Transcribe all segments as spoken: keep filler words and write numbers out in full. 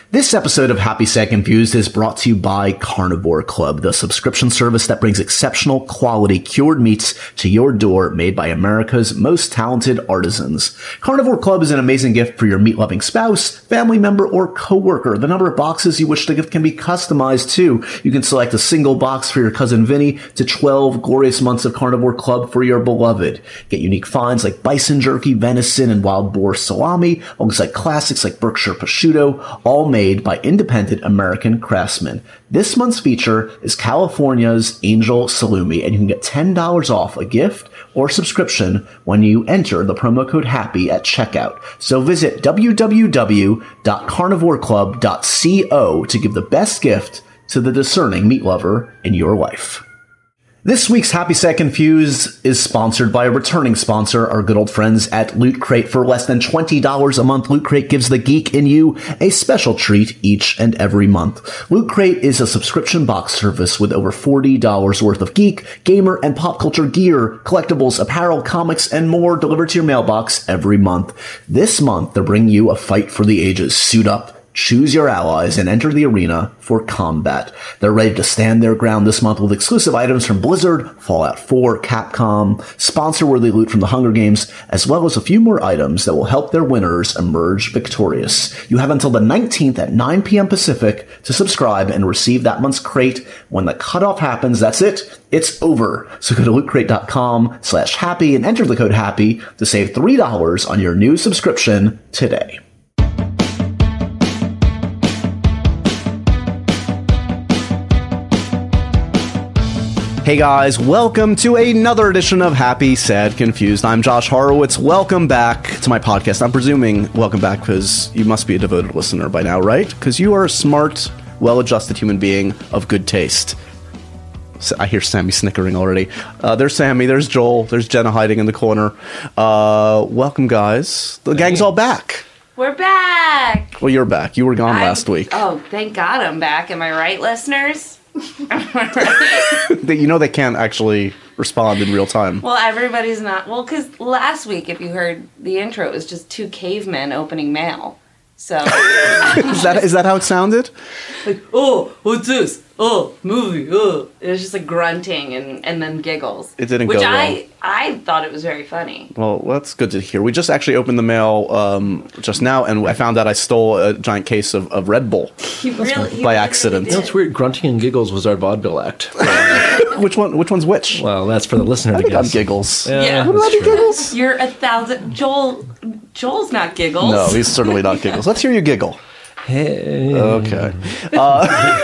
This episode of Happy Sad Confused is brought to you by Carnivore Club, the subscription service that brings exceptional quality cured meats to your door made by America's most talented artisans. Carnivore Club is an amazing gift for your meat-loving spouse, family member, or coworker. The number of boxes you wish to gift can be customized too. You can select a single box for your cousin Vinny to twelve glorious months of Carnivore Club for your beloved. Get unique finds like bison jerky, venison, and wild boar salami, alongside classics like Berkshire prosciutto, all made made by independent American craftsmen. This month's feature is California's Angel Salumi, and you can get ten dollars off a gift or subscription when you enter the promo code HAPPY at checkout. So visit w w w dot carnivore club dot co to give the best gift to the discerning meat lover in your life. This week's Happy Sad Confused is sponsored by a returning sponsor, our good old friends at Loot Crate. For less than twenty dollars a month, Loot Crate gives the geek in you a special treat each and every month. Loot Crate is a subscription box service with over forty dollars worth of geek, gamer, and pop culture gear, collectibles, apparel, comics, and more delivered to your mailbox every month. This month, they're bringing you a fight for the ages. Suit up, choose your allies, and enter the arena for combat. They're ready to stand their ground this month with exclusive items from Blizzard, Fallout four, Capcom, sponsor-worthy loot from the Hunger Games, as well as a few more items that will help their winners emerge victorious. You have until the nineteenth at nine p.m. Pacific to subscribe and receive that month's crate. When the cutoff happens, that's it. It's over. So go to lootcrate.com slash happy and enter the code HAPPY to save three dollars on your new subscription today. Hey guys, welcome to another edition of Happy, Sad, Confused. I'm Josh Horowitz. Welcome back to my podcast. I'm presuming welcome back because you must be a devoted listener by now, right? Because you are a smart, well-adjusted human being of good taste. So I hear Sammy snickering already. Uh, there's Sammy, there's Joel, there's Jenna hiding in the corner. Uh, welcome, guys. The gang's all back. We're back. Well, you're back. You were gone I'm, last week. Oh, thank God I'm back. Am I right, listeners? They, you know they can't actually respond in real time. Well, everybody's not. Well, because last week, if you heard the intro, it was just two cavemen opening mail. So is that is that how it sounded? Like, oh, what's this? Oh, movie. Oh, it was just like grunting and, and then giggles. It didn't which go well. I I thought it was very funny. Well, that's good to hear. We just actually opened the mail um, just now, and I found out I stole a giant case of, of Red Bull You really, you by really accident. did. You know, it's weird. Grunting and Giggles was our vaudeville act. Which one? Which one's which? Well, that's for the listener I to think guess. I'm Giggles. Yeah, Yeah. Would I that's be true. Giggles? You're a thousand. Joel. Joel's not giggles. No, he's certainly not Giggles. Let's hear you giggle. Hey. Okay. Uh,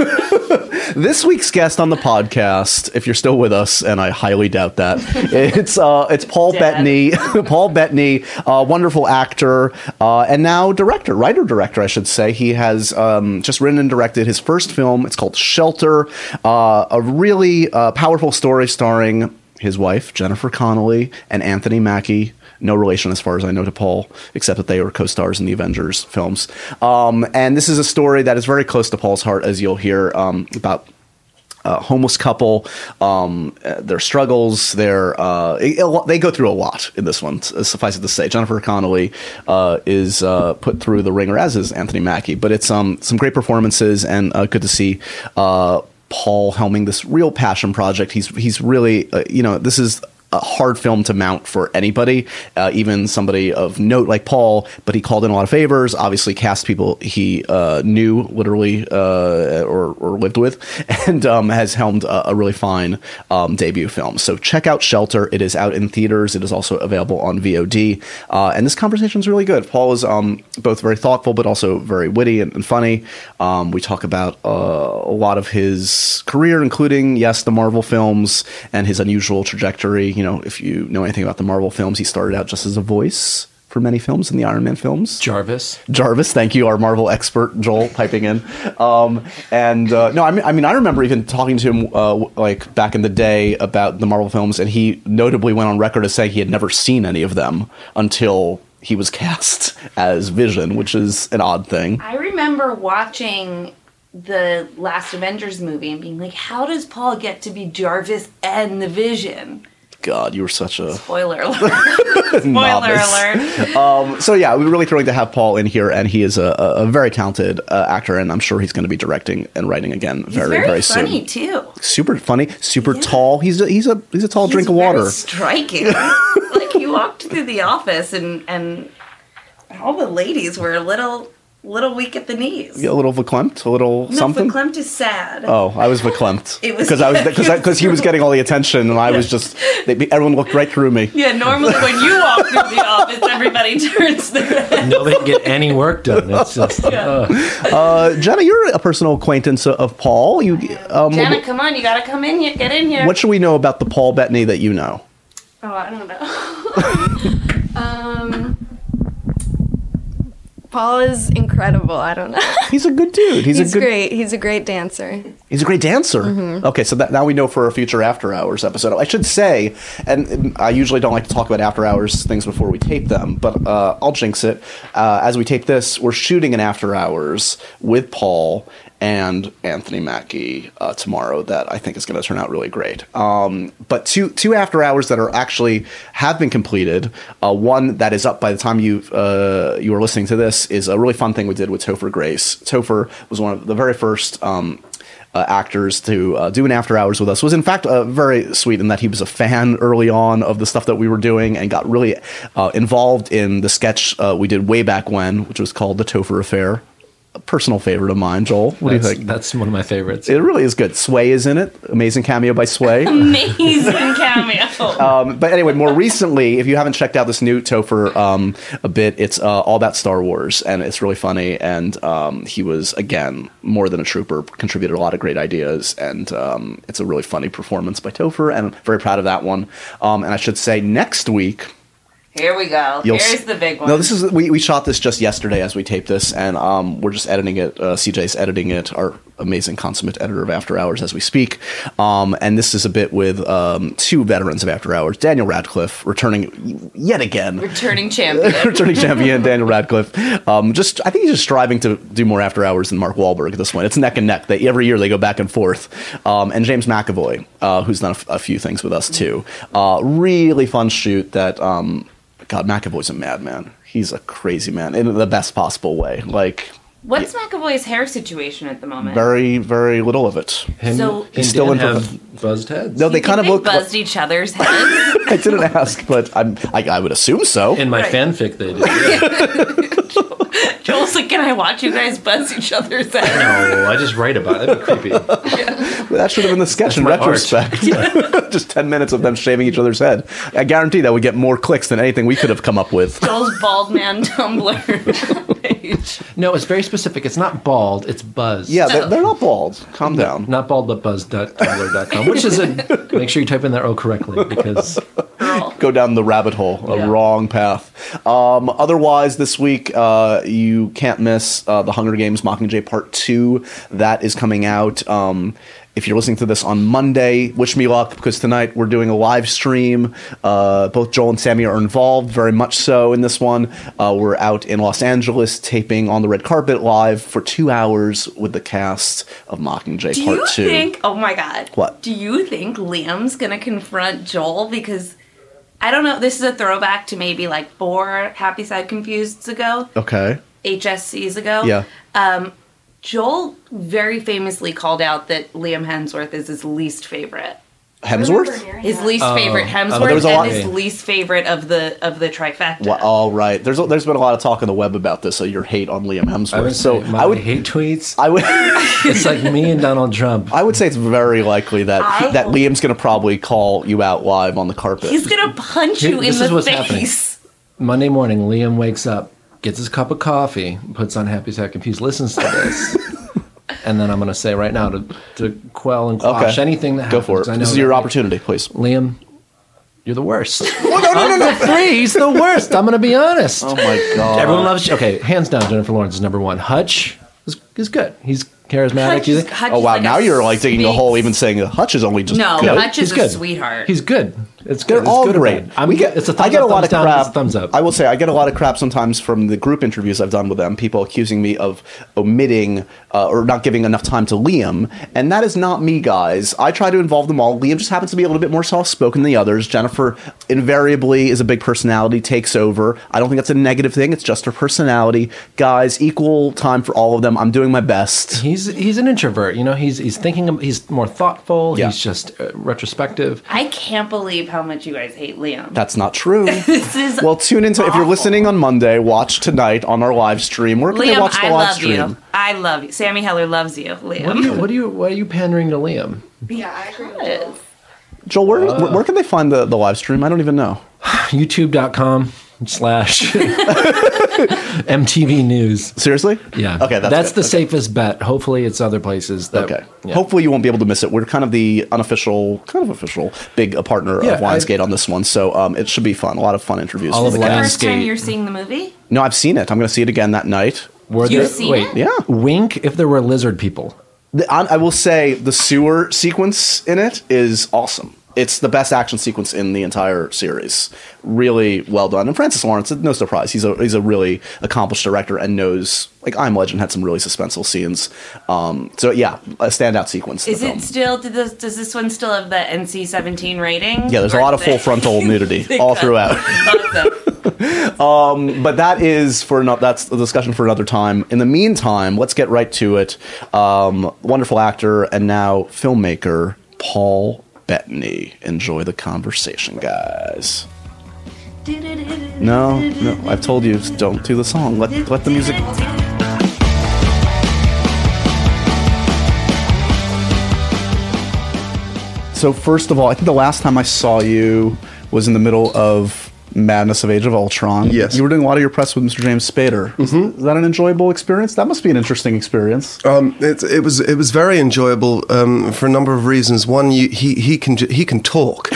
this week's guest on the podcast, if you're still with us, and I highly doubt that, it's uh, it's Paul Dad. Bettany. Paul Bettany, uh, wonderful actor, uh, and now director, writer-director, I should say. He has um, just written and directed his first film. It's called Shelter, uh, a really uh, powerful story starring his wife, Jennifer Connelly, and Anthony Mackie. No relation, as far as I know, to Paul, except that they were co-stars in the Avengers films. Um, and this is a story that is very close to Paul's heart, as you'll hear, um, about a homeless couple, um, their struggles, their uh, it, they go through a lot in this one, suffice it to say. Jennifer Connelly uh, is uh, put through the ringer, as is Anthony Mackie. But it's um, some great performances, and uh, good to see uh, Paul helming this real passion project. He's, he's really, uh, you know, this is a hard film to mount for anybody, uh, even somebody of note like Paul, but he called in a lot of favors, obviously cast people he uh, knew literally uh, or, or lived with, and um, has helmed a, a really fine um, debut film. So check out Shelter. It is out in theaters. It is also available on V O D. Uh, and this conversation is really good. Paul is um, both very thoughtful, but also very witty and, and funny. Um, we talk about uh, a lot of his career, including, yes, the Marvel films and his unusual trajectory. You know, if you know anything about the Marvel films, he started out just as a voice for many films in the Iron Man films. Jarvis. Jarvis, thank you, our Marvel expert, Joel, piping in. Um, and uh, no, I mean, I mean, I remember even talking to him uh, like back in the day about the Marvel films, and he notably went on record as saying he had never seen any of them until he was cast as Vision, which is an odd thing. I remember watching the last Avengers movie and being like, how does Paul get to be Jarvis and the Vision? God, you were such a Spoiler alert. Spoiler novice. alert. Um, so yeah, we're really thrilled to have Paul in here, and he is a, a a very talented uh, actor, and I'm sure he's going to be directing and writing again He's very, very, very funny soon. too. Super funny, super Yeah. tall. He's a, he's a he's a tall He's drink of very water. striking. Like he walked through the office, and and all the ladies were a little little weak at the knees. A little verklempt, a little No, something. verklempt is sad. Oh, I was verklempt It was- because I was because because he was getting all the attention, and I was just they, everyone looked right through me. Yeah, normally when you walk through the office, everybody turns their head. Nobody can get any work done. It's just, Yeah. uh, Uh, Jenna, you're a personal acquaintance of Paul. You, um, Jenna, come on, you gotta come in here. Get in here. what should we know about the Paul Bettany that you know? Oh, I don't know. Um, Paul is incredible. I don't know. He's a good dude. He's, He's a good. great. He's a great dancer. He's a great dancer. Okay, so that, now we know for a future After Hours episode. I should say, and I usually don't like to talk about After Hours things before we tape them, but uh, I'll jinx it. Uh, as we tape this, we're shooting an After Hours with Paul and Anthony Mackie uh, tomorrow that I think is going to turn out really great. Um, but two two After Hours that are actually have been completed. Uh, one that is up by the time you uh, you are listening to this is a really fun thing we did with Topher Grace. Topher was one of the very first um, uh, actors to uh, do an After Hours with us. Was in fact uh, very sweet in that he was a fan early on of the stuff that we were doing and got really uh, involved in the sketch uh, we did way back when, which was called The Topher Affair. A personal favorite of mine, Joel. What do you that's, think? that's one of my favorites. It really is good. Sway is in it. Amazing cameo by Sway. Amazing cameo. Um, but anyway, more recently, if you haven't checked out this new Topher um, a bit, it's uh, all about Star Wars, and it's really funny. And um, he was, again, more than a trooper, contributed a lot of great ideas, and um, it's a really funny performance by Topher, and I'm very proud of that one. Um, and I should say, next week, Here we go. You'll Here's s- the big one. no, this is we, we shot this just yesterday as we taped this, and um, we're just editing it. Uh, C J's editing it, our amazing consummate editor of After Hours as we speak. Um, and this is a bit with um, two veterans of After Hours, Daniel Radcliffe returning yet again. Returning champion. Returning champion Daniel Radcliffe. Um, just, I think he's just striving to do more After Hours than Mark Wahlberg at this point. It's neck and neck. They, every year they go back and forth. Um, and James McAvoy, uh, who's done a, f- a few things with us too. Uh, really fun shoot. That um, God, McAvoy's a madman. He's a crazy man in the best possible way. Like What's McAvoy's hair situation at the moment? very, very little of it. Him So- and He's still Dan in for- have buzzed heads. No, they You kind of think look. they buzzed each other's heads. I didn't ask, but I'm, I, I would assume so. In my Right. fanfic, they did. Yeah. Joel's like, can I watch you guys buzz each other's heads? No, I just write about it. That'd be creepy. That should have been the sketch in my art. retrospect. Just ten minutes of them shaving each other's head. I guarantee that would get more clicks than anything we could have come up with. Joel's bald man Tumblr page. No, it's very specific. It's not bald. It's buzz. Yeah, they're, they're not bald. Calm down. Not bald, but buzz dot tumblr dot com, which is a. Make sure you type in that O correctly because Girl. Go down the rabbit hole, a Yeah. wrong path. Um, otherwise, this week uh, you can't miss uh, the Hunger Games Mockingjay Part Two. That is coming out. Um, if you're listening to this on Monday, wish me luck because tonight we're doing a live stream. Uh, both Joel and Sammy are involved, very much so in this one. Uh, we're out in Los Angeles taping on the red carpet live for two hours with the cast of Mockingjay Do Part you Two. think, oh my god. What? Do you think Liam's gonna confront Joel? Because, I don't know, this is a throwback to maybe like four Happy Side Confuseds ago, Okay. H S Cs ago. Yeah. Um, Joel very famously called out that Liam Hemsworth is his least favorite. Hemsworth? His least Oh, favorite um, Hemsworth there was a lot- and his least favorite of the of the trifecta. Well, all right. There's there's been a lot of talk on the web about this. So your hate on Liam I Hemsworth. would so say my I would hate tweets. I would It's like me and Donald Trump. I would say it's very likely that I- that Liam's going to probably call you out live on the carpet. He's gonna punch you Here- in this is the what's happening. face. Monday morning, Liam wakes up, gets his cup of coffee, puts on Happy Sad Confused, listens to this, and then I'm going to say right now to, to quell and quash Okay. anything that Go happens. for it. I know This is that, your like, opportunity, please. Liam, you're the worst. Oh, no, no, no, no. Of the three, he's the worst. I'm going to be honest. Oh my god. Everyone loves. Okay, hands down, Jennifer Lawrence is number one. Hutch is he's good. He's charismatic. Hutch is, He's- Hutch Oh is wow! like now a you're like digging a sweet- hole, even saying that Hutch is only just No, good. Hutch is he's good. a sweetheart. He's good. It's good. They're It's all good or great. bad. I'm, we get, it's a thumbs I get up, a lot thumbs of down, crap. it's a thumbs up. I will say I get a lot of crap sometimes from the group interviews I've done with them. People accusing me of omitting uh, or not giving enough time to Liam, and that is not me, guys. I try to involve them all. Liam just happens to be a little bit more soft-spoken than the others. Jennifer invariably is a big personality, takes over. I don't think that's a negative thing. It's just her personality. Guys, equal time for all of them. I'm doing my best. He's he's an introvert. You know, he's he's thinking. He's more thoughtful. Yeah. He's just uh, retrospective. I can't believe how much you guys hate Liam. That's not true. This is Well, tune into if you're awful. listening on Monday. Watch tonight on our live stream. Where can they Liam, watch the I live love stream? you. I love you. Sammy Heller loves you, Liam. What do you? What do you? Why are you pandering to Liam? Yeah, I agree. Yes. Joel, where, where where can they find the, the live stream? I don't even know. YouTube dot com slash M T V News. Seriously? Yeah. Okay, that's, that's good. the Okay. safest bet. Hopefully, it's other places. That, Okay. yeah. Hopefully you won't be able to miss it. We're kind of the unofficial, kind of official, big uh, partner Yeah, of Lionsgate I- on this one, so um, it should be fun. A lot of fun interviews. All with of the The guys. first time Lionsgate. you're seeing the movie? No, I've seen it. I'm going to see it again that night. Were You've there, seen wait, it? Yeah. Wink if there were lizard people. The, I, I will say the sewer sequence in it is awesome. It's the best action sequence in the entire series. Really well done. And Francis Lawrence, no surprise, he's a he's a really accomplished director and knows. Like I'm Legend had some really suspenseful scenes. Um, so yeah, a standout sequence. in Is the it film. still, did this, does this one still have the N C seventeen rating? Yeah, there's a Or lot of did full they- frontal nudity they all cut- throughout. Awesome. But that is for no, that's a discussion for another time. In the meantime, let's get right to it. Um, wonderful actor and now filmmaker Paul Bettany. Enjoy the conversation, guys. No, no, I've told you, don't do the song. Let let the music. So first of all, I think the last time I saw you was in the middle of Madness of Age of Ultron. Yes. You were doing a lot of your press with Mister James Spader. Is, is that an enjoyable experience? That must be an interesting experience. Um, it, it was it was very enjoyable um, for a number of reasons. One, you, he he can ju- he can talk.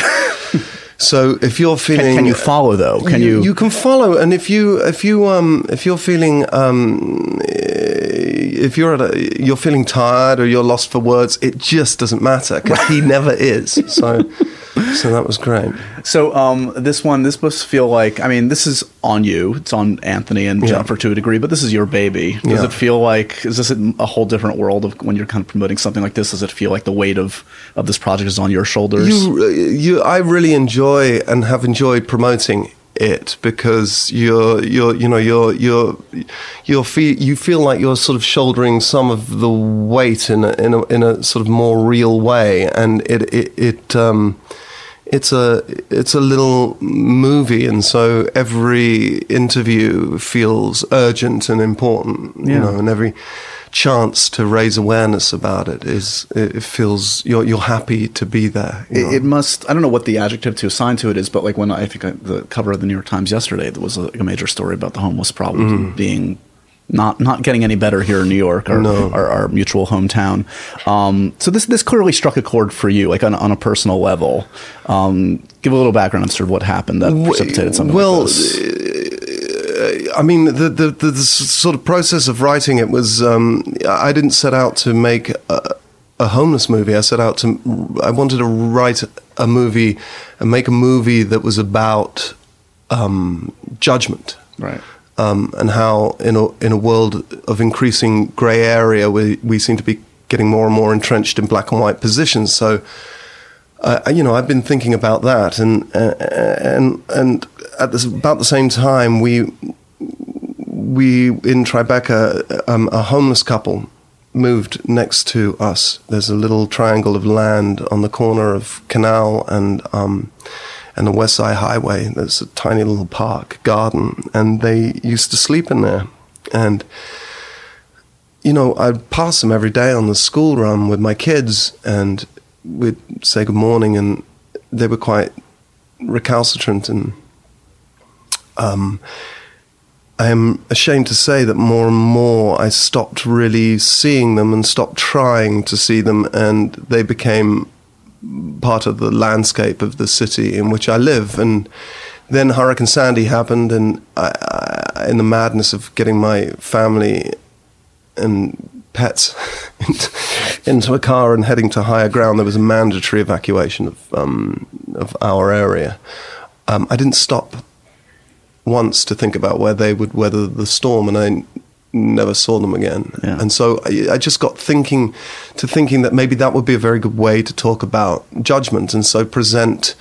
So if you're feeling, Can, can you follow though? Can you? You can follow, and if you if you um if you're feeling um if you're at a, you're feeling tired or you're lost for words, it just doesn't matter because he never is. So so that was great. So um, this one, this must feel like. I mean, this is on you. It's on Anthony and Yeah. Jennifer to a degree, but this is your baby. Does Yeah. it feel like? Is this a whole different world of when you're kind of promoting something like this? Does it feel like the weight of of this project is on your shoulders? You, uh, you, I really enjoy and have enjoyed promoting it because you're, you're, you know, you're, you're, you're feel, you feel like you're sort of shouldering some of the weight in a, in a, in a sort of more real way, and it, it, it um, it's a, it's a little movie, and so every interview feels urgent and important, you Yeah. know, and every chance to raise awareness about it is it feels you're you're happy to be there. you know. It, it must. I don't know what the adjective to assign to it is, but like when I think I, the cover of the New York Times yesterday, there was a, a major story about the homeless problem being not not getting any better here in New York, our No. our, our mutual hometown. Um, so this this clearly struck a chord for you, like on, on a personal level. Um, give a little background on sort of what happened that precipitated something well, like this. I mean, the, the the the sort of process of writing it was. Um, I didn't set out to make a, a homeless movie. I set out to. I wanted to write a movie and make a movie that was about um, judgment. Right. Um, and how in a in a world of increasing grey area, we we seem to be getting more and more entrenched in black and white positions. So, uh, you know, I've been thinking about that, and uh, and and at this, about the same time, we we in Tribeca, um, a homeless couple moved next to us. There's a little triangle of land on the corner of Canal and. Um, and the West Side Highway. There's a tiny little park, garden, and they used to sleep in there. And, you know, I'd pass them every day on the school run with my kids, and we'd say good morning, and they were quite recalcitrant. And um, I am ashamed to say that more and more I stopped really seeing them and stopped trying to see them, and they became part of the landscape of the city in which I live. And then Hurricane Sandy happened, and I, I, in the madness of getting my family and pets into a car and heading to higher ground, there was a mandatory evacuation of um, of our area. Um, I didn't stop once to think about where they would weather the storm, and I never saw them again. Yeah. And so I, I just got thinking to thinking that maybe that would be a very good way to talk about judgment, and so present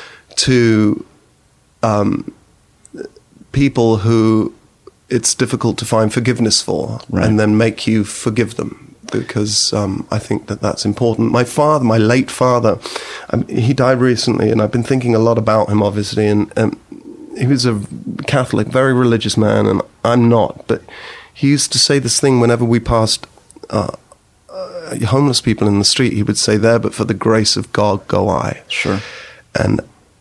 to um, people who it's difficult to find forgiveness for, right. and then make you forgive them, because um, I think that that's important. My father, my late father, um, he died recently, and I've been thinking a lot about him, obviously, and um, he was a Catholic, very religious man, and I'm not, but he used to say this thing whenever we passed uh, uh, homeless people in the street. He would say, "There, but for the grace of God go I." Sure. And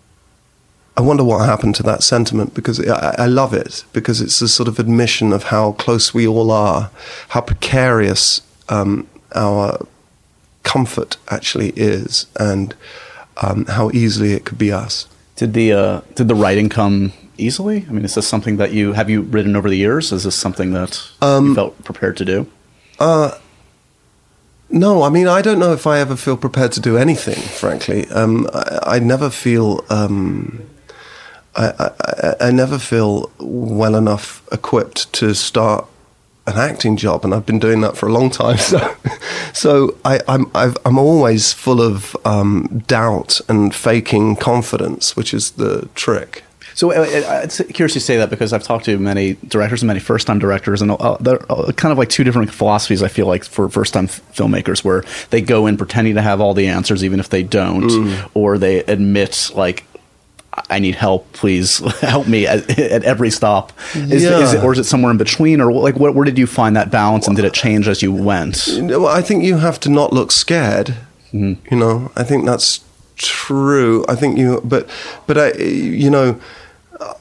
I wonder what happened to that sentiment, because I, I love it, because it's a sort of admission of how close we all are, how precarious um, our comfort actually is, and um, how easily it could be us. Did the uh, did the writing come easily? I mean, is this something that you have you written over the years? Is this something that um, you felt prepared to do? Uh, no, I mean, I don't know if I ever feel prepared to do anything, frankly. Um, I, I never feel... Um, I, I, I never feel well enough equipped to start an acting job, and I've been doing that for a long time. So, so I, I'm I've, I'm always full of um, doubt and faking confidence, which is the trick. So uh, it's curious you say that, because I've talked to many directors and many first-time directors, and uh, they're kind of like two different philosophies, I feel like, for first-time f- filmmakers, where they go in pretending to have all the answers, even if they don't, mm. or they admit, like, I need help, please help me at, at every stop. Is, yeah. is it, or is it somewhere in between, or like what, where did you find that balance, and did it change as you went? Well, I think you have to not look scared. Mm-hmm. You know, I think that's true. I think you, but, but I, you know, uh,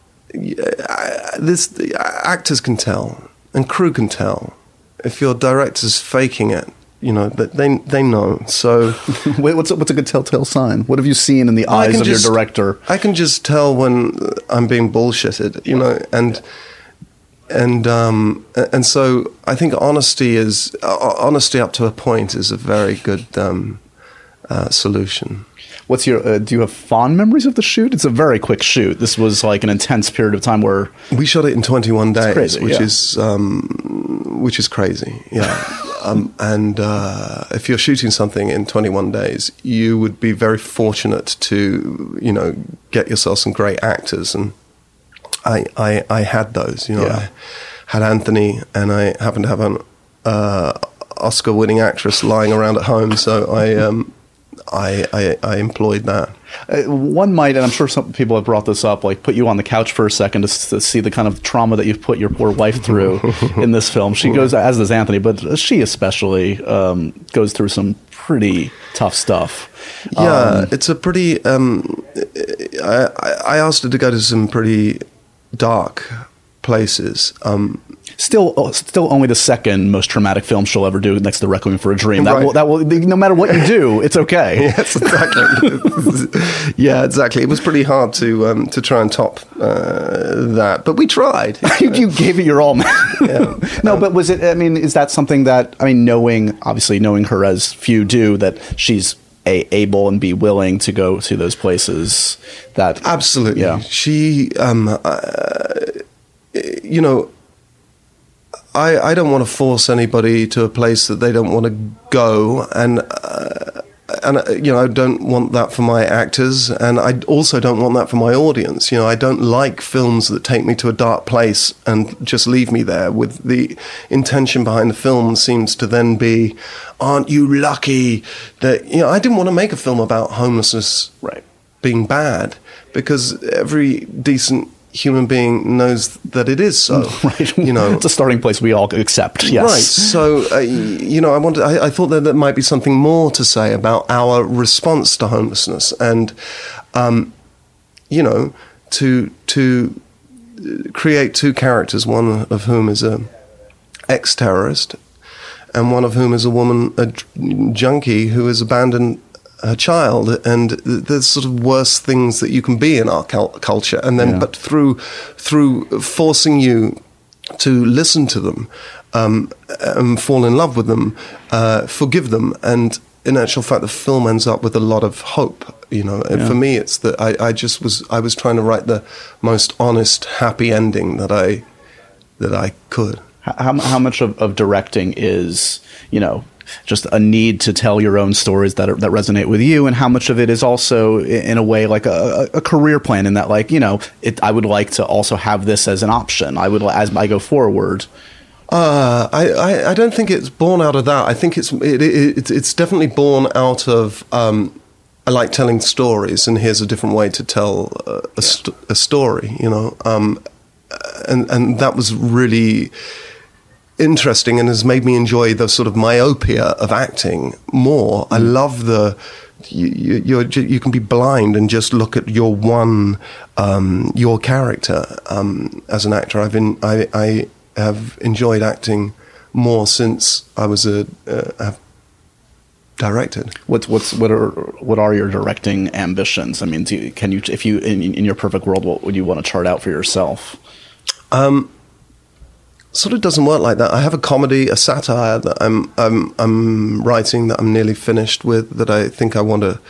I, this actors can tell, and crew can tell if your director's faking it. You know, that they they know. So, wait, what's a, what's a good telltale sign? What have you seen in the eyes of just, your director? I can just tell when I'm being bullshitted. You know, and and um, and so I think honesty is uh, honesty up to a point is a very good um, uh, solution. What's your? Uh, do you have fond memories of the shoot? It's a very quick shoot. This was like an intense period of time where we shot it in twenty-one days, crazy, which yeah. is um, which is crazy. Yeah. Um, and uh, if you're shooting something in twenty-one days, you would be very fortunate to, you know, get yourself some great actors. And I, I, I had those. You know, yeah. I had Anthony, and I happened to have an uh, Oscar-winning actress lying around at home, so I, um, I, I, I employed that. Uh, one might, and I'm sure some people have brought this up, like put you on the couch for a second to, to see the kind of trauma that you've put your poor wife through in this film. She goes, as does Anthony, but she especially um, goes through some pretty tough stuff. Yeah, um, it's a pretty... Um, I, I asked her to go to some pretty dark places. Um, Still, still only the second most traumatic film she'll ever do, next to Requiem for a Dream. That right. will, that will, no matter what you do, it's okay. Yes, exactly. Yeah, exactly. It was pretty hard to um, to try and top uh, that, but we tried. you, you gave it your all, man. Yeah. No, um, but was it? I mean, is that something that I mean, knowing obviously knowing her as few do, that she's a, able and be willing to go to those places? That absolutely. Yeah. She, um, uh, you know. I, I don't want to force anybody to a place that they don't want to go, and uh, and uh, you know, I don't want that for my actors, and I also don't want that for my audience. You know, I don't like films that take me to a dark place and just leave me there. With the intention behind the film seems to then be, aren't you lucky that, you know, I didn't want to make a film about homelessness right. being bad, because every decent human being knows that it is so. Right. You know, it's a starting place we all accept. Yes. Right. So, uh, you know, I wanted. I, I thought that there might be something more to say about our response to homelessness, and, um, you know, to to create two characters, one of whom is a ex-terrorist, and one of whom is a woman, a junkie who has abandoned her child, and there's sort of worse things that you can be in our culture, and then yeah. but through through forcing you to listen to them, um, and fall in love with them, uh, forgive them, and in actual fact, the film ends up with a lot of hope. You know, and Yeah. for me, it's that I, I just was I was trying to write the most honest, happy ending that I that I could. How, how much of, of directing is, you know, just a need to tell your own stories that are, that resonate with you, and how much of it is also, in a way, like a, a career plan, in that, like, you know, it, I would like to also have this as an option. I would, as I go forward. Uh, I, I, I don't think it's born out of that. I think it's it, it, it's definitely born out of um, I like telling stories, and here's a different way to tell a, a, st- a story. You know, um, and and that was really interesting, and has made me enjoy the sort of myopia of acting more. Mm. I love the. You, you, you're, you can be blind and just look at your one, um, your character. Um, as an actor, I've been I. I have enjoyed acting more since I was a uh, have directed. What's what's what are what are your directing ambitions? I mean, do you, can you if you in, in your perfect world, what would you want to chart out for yourself? Um, sort of doesn't work like that. I have a comedy, a satire that I'm I'm I'm writing that I'm nearly finished with, that I think I want to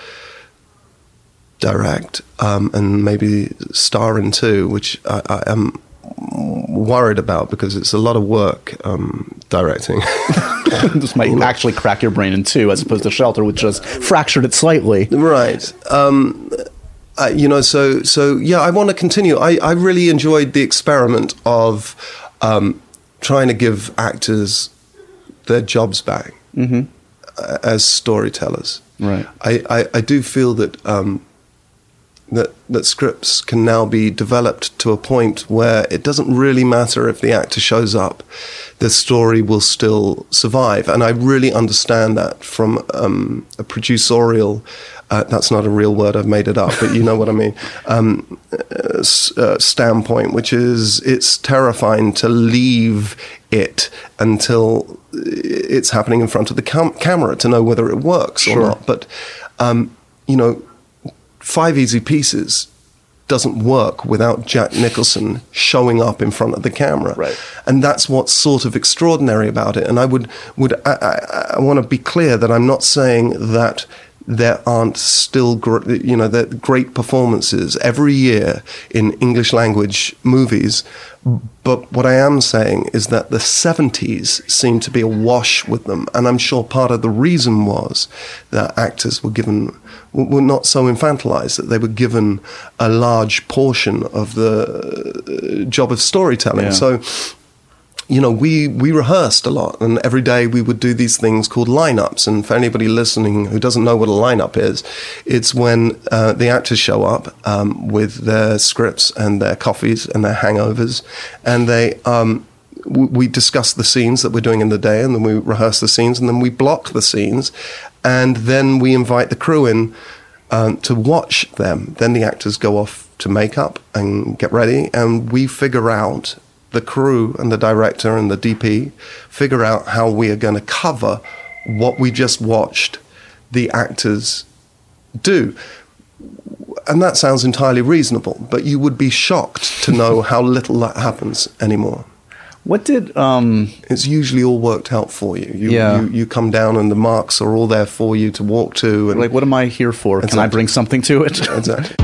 direct um, and maybe star in too, which I, I am worried about because it's a lot of work um, directing. This might actually crack your brain in two, as opposed to Shelter, which just fractured it slightly. Right. Um, uh, you know, so so yeah, I want to continue. I, I really enjoyed the experiment of um, trying to give actors their jobs back Mm-hmm. uh, as storytellers. Right. I, I, I do feel that um, that that scripts can now be developed to a point where it doesn't really matter if the actor shows up, the story will still survive. And I really understand that from um, a producerial, uh, that's not a real word, I've made it up, but you know what I mean, um, uh, uh, standpoint, which is it's terrifying to leave it until it's happening in front of the cam- camera to know whether it works Sure. or not. But, um, you know, Five Easy Pieces doesn't work without Jack Nicholson showing up in front of the camera. Right. And that's what's sort of extraordinary about it. And I would, would I, I, I want to be clear that I'm not saying that there aren't still, gr- you know, there great performances every year in English language movies. But what I am saying is that the seventies seemed to be awash with them. And I'm sure part of the reason was that actors were given, were not so infantilized, that they were given a large portion of the job of storytelling. Yeah. So, you know, we, we rehearsed a lot, and every day we would do these things called lineups. And for anybody listening who doesn't know what a lineup is, it's when uh, the actors show up um, with their scripts and their coffees and their hangovers, and they um, w- we discuss the scenes that we're doing in the day, and then we rehearse the scenes, and then we block the scenes, and then we invite the crew in um, to watch them. Then the actors go off to makeup and get ready, and we figure out, the crew and the director and the D P figure out how we are going to cover what we just watched the actors do. And that sounds entirely reasonable, but you would be shocked to know how little that happens anymore. What did um It's usually all worked out for you. You, Yeah. you you come down and the marks are all there for you to walk to. And like, what am I here for? Can I Exactly. bring something to it? Exactly.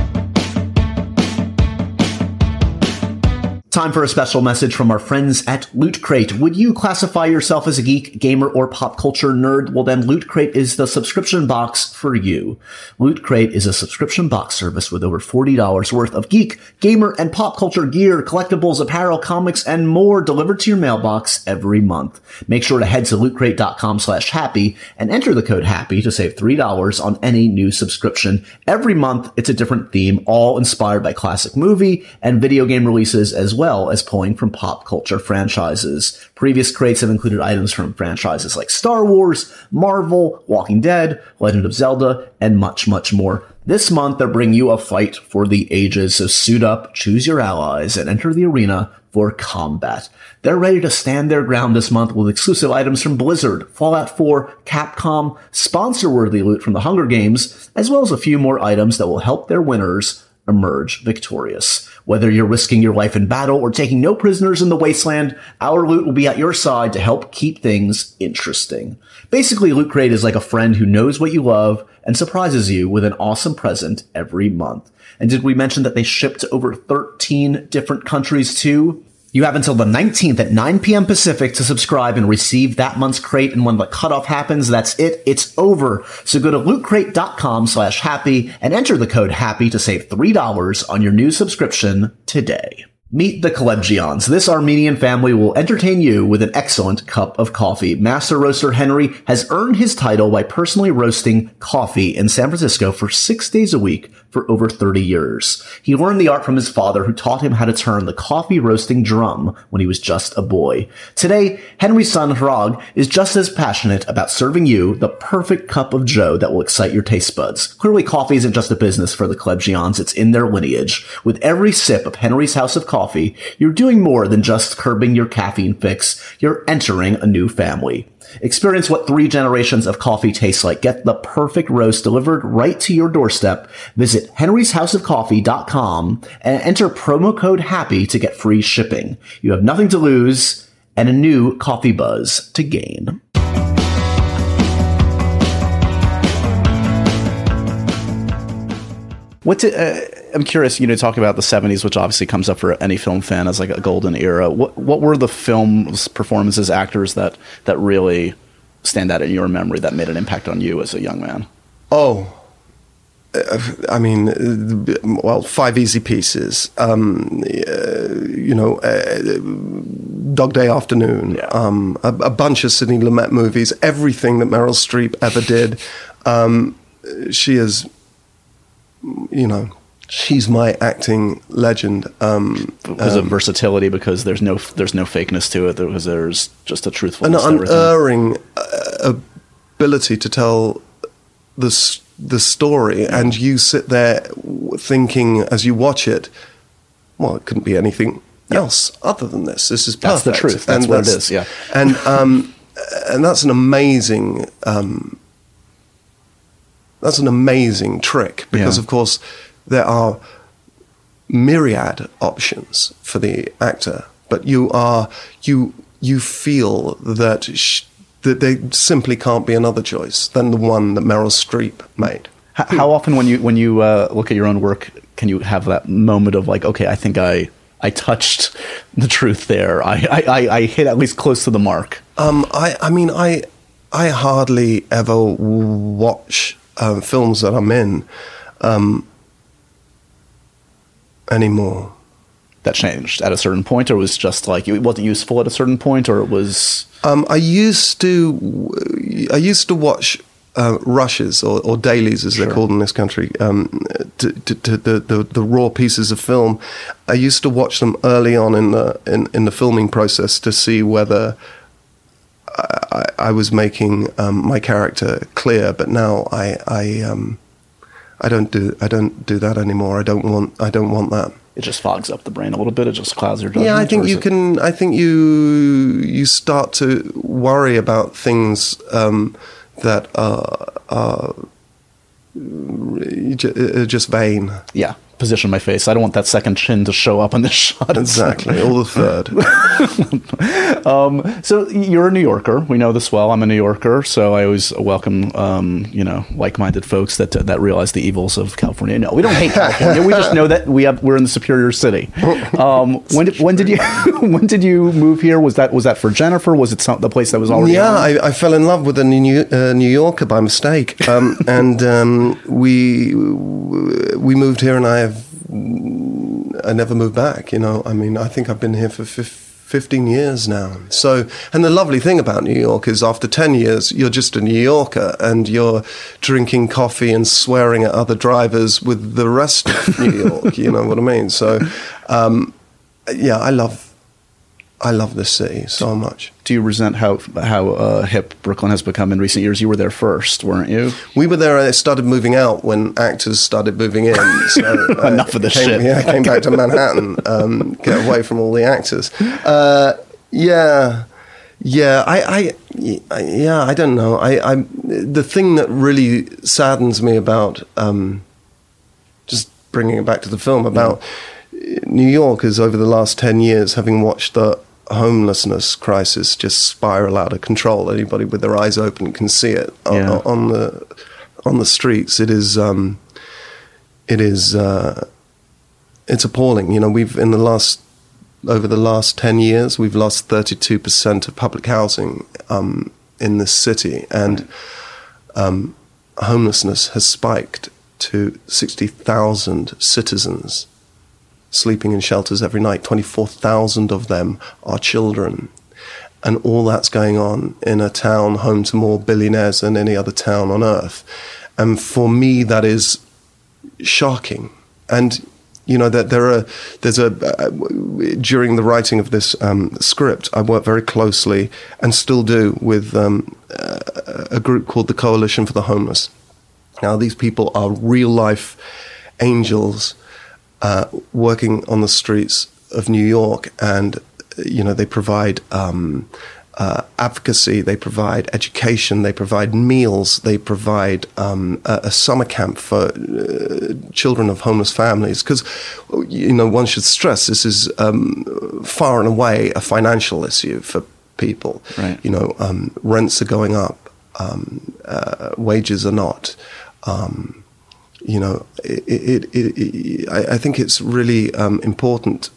Time for a special message from our friends at Loot Crate. Would you classify yourself as a geek, gamer, or pop culture nerd? Well, then Loot Crate is the subscription box for you. Loot Crate is a subscription box service with over forty dollars worth of geek, gamer, and pop culture gear, collectibles, apparel, comics, and more delivered to your mailbox every month. Make sure to head to lootcrate.com slash happy and enter the code HAPPY to save three dollars on any new subscription. Every month, it's a different theme, all inspired by classic movie and video game releases, as well as pulling from pop culture franchises. Previous crates have included items from franchises like Star Wars, Marvel, Walking Dead, Legend of Zelda, and much, much more. This month, they're bringing you a fight for the ages, so suit up, choose your allies, and enter the arena for combat. They're ready to stand their ground this month with exclusive items from Blizzard, Fallout four, Capcom, sponsor-worthy loot from the Hunger Games, as well as a few more items that will help their winners emerge victorious. Whether you're risking your life in battle or taking no prisoners in the wasteland, our Loot will be at your side to help keep things interesting. Basically, Loot Crate is like a friend who knows what you love and surprises you with an awesome present every month. And did we mention that they ship to over thirteen different countries too? You have until the nineteenth at nine p.m. Pacific to subscribe and receive that month's crate, and when the cutoff happens, that's it. It's over. So go to lootcrate.com slash happy and enter the code HAPPY to save three dollars on your new subscription today. Meet the Kalebjians. This Armenian family will entertain you with an excellent cup of coffee. Master Roaster Henry has earned his title by personally roasting coffee in San Francisco for six days a week for over thirty years. He learned the art from his father, who taught him how to turn the coffee roasting drum when he was just a boy. Today, Henry's son Hrag is just as passionate about serving you the perfect cup of joe that will excite your taste buds. Clearly, coffee isn't just a business for the Kalebjians, it's in their lineage. With every sip of Henry's House of Coffee, you're doing more than just curbing your caffeine fix. You're entering a new family. Experience what three generations of coffee tastes like. Get the perfect roast delivered right to your doorstep. Visit henrys house of coffee dot com and enter promo code HAPPY to get free shipping. You have nothing to lose and a new coffee buzz to gain. What to, uh, I'm curious, you know, talk about the seventies, which obviously comes up for any film fan as like a golden era. What what were the film's performances, actors that that really stand out in your memory that made an impact on you as a young man? Oh, uh, I mean, uh, well, Five Easy Pieces, um, uh, you know, uh, Dog Day Afternoon, yeah. um, a, a bunch of Sidney Lumet movies, everything that Meryl Streep ever did. Um, she is... You know, she's my acting legend. Um, because um, of versatility, because there's no there's no fakeness to it. Because there's just a truthfulness. An to everything. unerring uh, ability to tell the the story, mm. and you sit there thinking as you watch it, well, it couldn't be anything yeah. else other than this. This is perfect. That's the truth. That's and what that's, it is. Yeah, and um, and that's an amazing. Um, That's an amazing trick because, yeah. of course, there are myriad options for the actor, but you are you you feel that sh- that there simply can't be another choice than the one that Meryl Streep made. How, how often, when you when you uh, look at your own work, can you have that moment of like, okay, I think I I touched the truth there. I I, I hit at least close to the mark. Um, I I mean, I I hardly ever watch. Um, films that I'm in um, anymore. That changed at a certain point, or was just like it wasn't useful at a certain point, or it was. Um, I used to, I used to watch uh, rushes or, or dailies, as sure. they're called in this country, um, to, to, to the, the the raw pieces of film. I used to watch them early on in the in, in the filming process to see whether. I, I was making um, my character clear, but now I I um, I don't do I don't do that anymore. I don't want I don't want that. It just fogs up the brain a little bit. It just clouds your judgment. Yeah, I think you it... can. I think you you start to worry about things um, that are, are just vain. Yeah. Position my face. I don't want that second chin to show up in this shot. Exactly, or the third. um, so you're a New Yorker. We know this well. I'm a New Yorker, so I always welcome, um, you know, like-minded folks that uh, that realize the evils of California. No, we don't hate California. We just know that we have we're in the superior city. Um, when did when did you when did you move here? Was that was that for Jennifer? Was it some, the place that was already? Yeah, I, I fell in love with a New uh, New Yorker by mistake, um, and um, we we moved here, and I have. I never moved back, you know. I mean, I think I've been here for fifteen years now. So, and the lovely thing about New York is after ten years, you're just a New Yorker and you're drinking coffee and swearing at other drivers with the rest of New York, you know what I mean? So, um, yeah, I love I love this city so much. Do you resent how how uh, hip Brooklyn has become in recent years? You were there first, weren't you? We were there. I started moving out when actors started moving in. So, uh, Enough of this came, shit. Yeah, I came back to Manhattan, um, get away from all the actors. Uh, yeah, yeah. I, I, yeah. I don't know. I, I. The thing that really saddens me about um, just bringing it back to the film, about New York is, over the last ten years, having watched the homelessness crisis just spiral out of control. Anybody with their eyes open can see it on, Yeah. on the on the streets. It is um, it is uh, it's appalling. You know, we've in the last over the last ten years, we've lost thirty-two percent of public housing um, in this city, and um, homelessness has spiked to sixty thousand citizens sleeping in shelters every night. twenty-four thousand of them are children. And all that's going on in a town home to more billionaires than any other town on earth. And for me, that is shocking. And, you know, that there are, there's a, uh, during the writing of this um, script, I worked very closely, and still do, with um, a group called the Coalition for the Homeless. Now, these people are real-life angels uh, working on the streets of New York, and you know, they provide um, uh, advocacy, they provide education, they provide meals, they provide um, a, a summer camp for uh, children of homeless families. Because, you know, one should stress this is um, far and away a financial issue for people. Right. You know, um, rents are going up, um, uh, wages are not. Um, you know, it, it, it, it, I, I think it's really um, important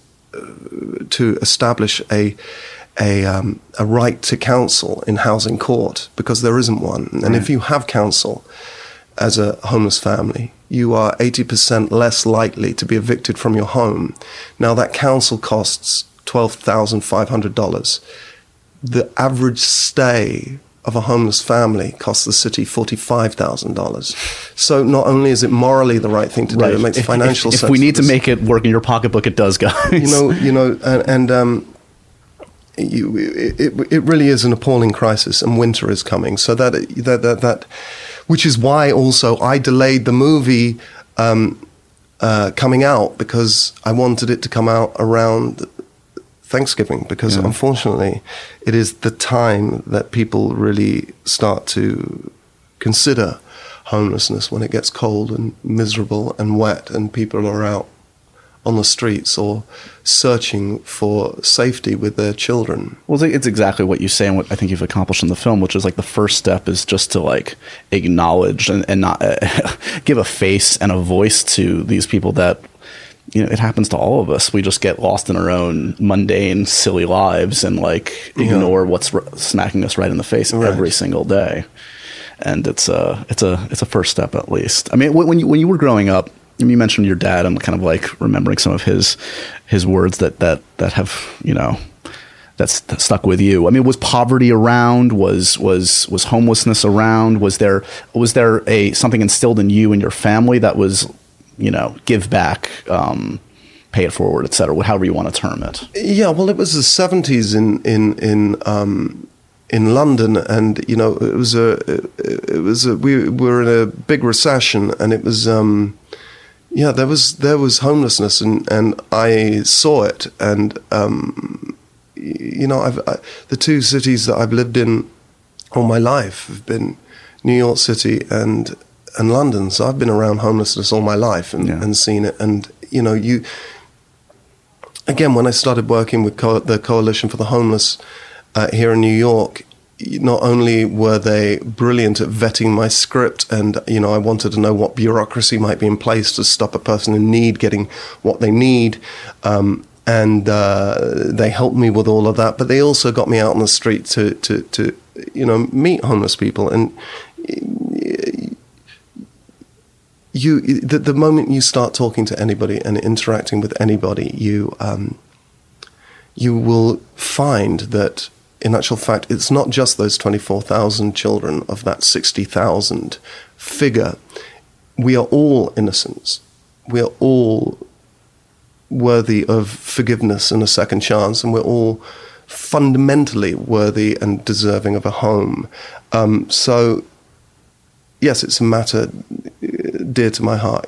to establish a a um, a right to counsel in housing court, because there isn't one. And Right. if you have counsel as a homeless family, you are eighty percent less likely to be evicted from your home. Now, that counsel costs twelve thousand five hundred dollars. The average stay of a homeless family costs the city forty-five thousand dollars. So not only is it morally the right thing to do, Right. it makes If- financial if, sense. If we need for to the make it work in your pocketbook, it does, guys. you know, you know, and, and um, you, it, it it really is an appalling crisis, and winter is coming. So that that that, that which is why also I delayed the movie um, uh, coming out, because I wanted it to come out around Thanksgiving, because Yeah. unfortunately, it is the time that people really start to consider homelessness, when it gets cold and miserable and wet, and people are out on the streets or searching for safety with their children. Well, it's exactly what you say, and what I think you've accomplished in the film, which is like the first step is just to like acknowledge and, and not uh, give a face and a voice to these people that, you know, it happens to all of us. We just get lost in our own mundane, silly lives and like ignore what's r- smacking us right in the face Right. every single day. And it's a, it's a, it's a first step at least. I mean, when when you, when you were growing up, and you mentioned your dad, I'm kind of like remembering some of his, his words that, that, that have, you know, that's that stuck with you. I mean, was poverty around? Was, was, was homelessness around? Was there, was there a, something instilled in you and your family that was, you know, give back, um, pay it forward, et cetera, however you want to term it? Yeah, well, it was the seventies in in in um, in London, and you know, it was a it was a, we were in a big recession, and it was um, yeah, there was there was homelessness, and, and I saw it, and um, you know, I've I, the two cities that I've lived in all my life have been New York City and and London. So I've been around homelessness all my life and, Yeah. and seen it. And, you know, you, again, when I started working with co- the Coalition for the Homeless uh, here in New York, not only were they brilliant at vetting my script, and, you know, I wanted to know what bureaucracy might be in place to stop a person in need getting what they need. Um, and uh, they helped me with all of that, but they also got me out on the street to, to, to you know, meet homeless people. And You, the, the moment you start talking to anybody and interacting with anybody, you um, you will find that, in actual fact, it's not just those twenty-four thousand children of that sixty thousand figure. We are all innocents. We are all worthy of forgiveness and a second chance, and we're all fundamentally worthy and deserving of a home. Um, so, yes, it's a matter dear to my heart, yeah.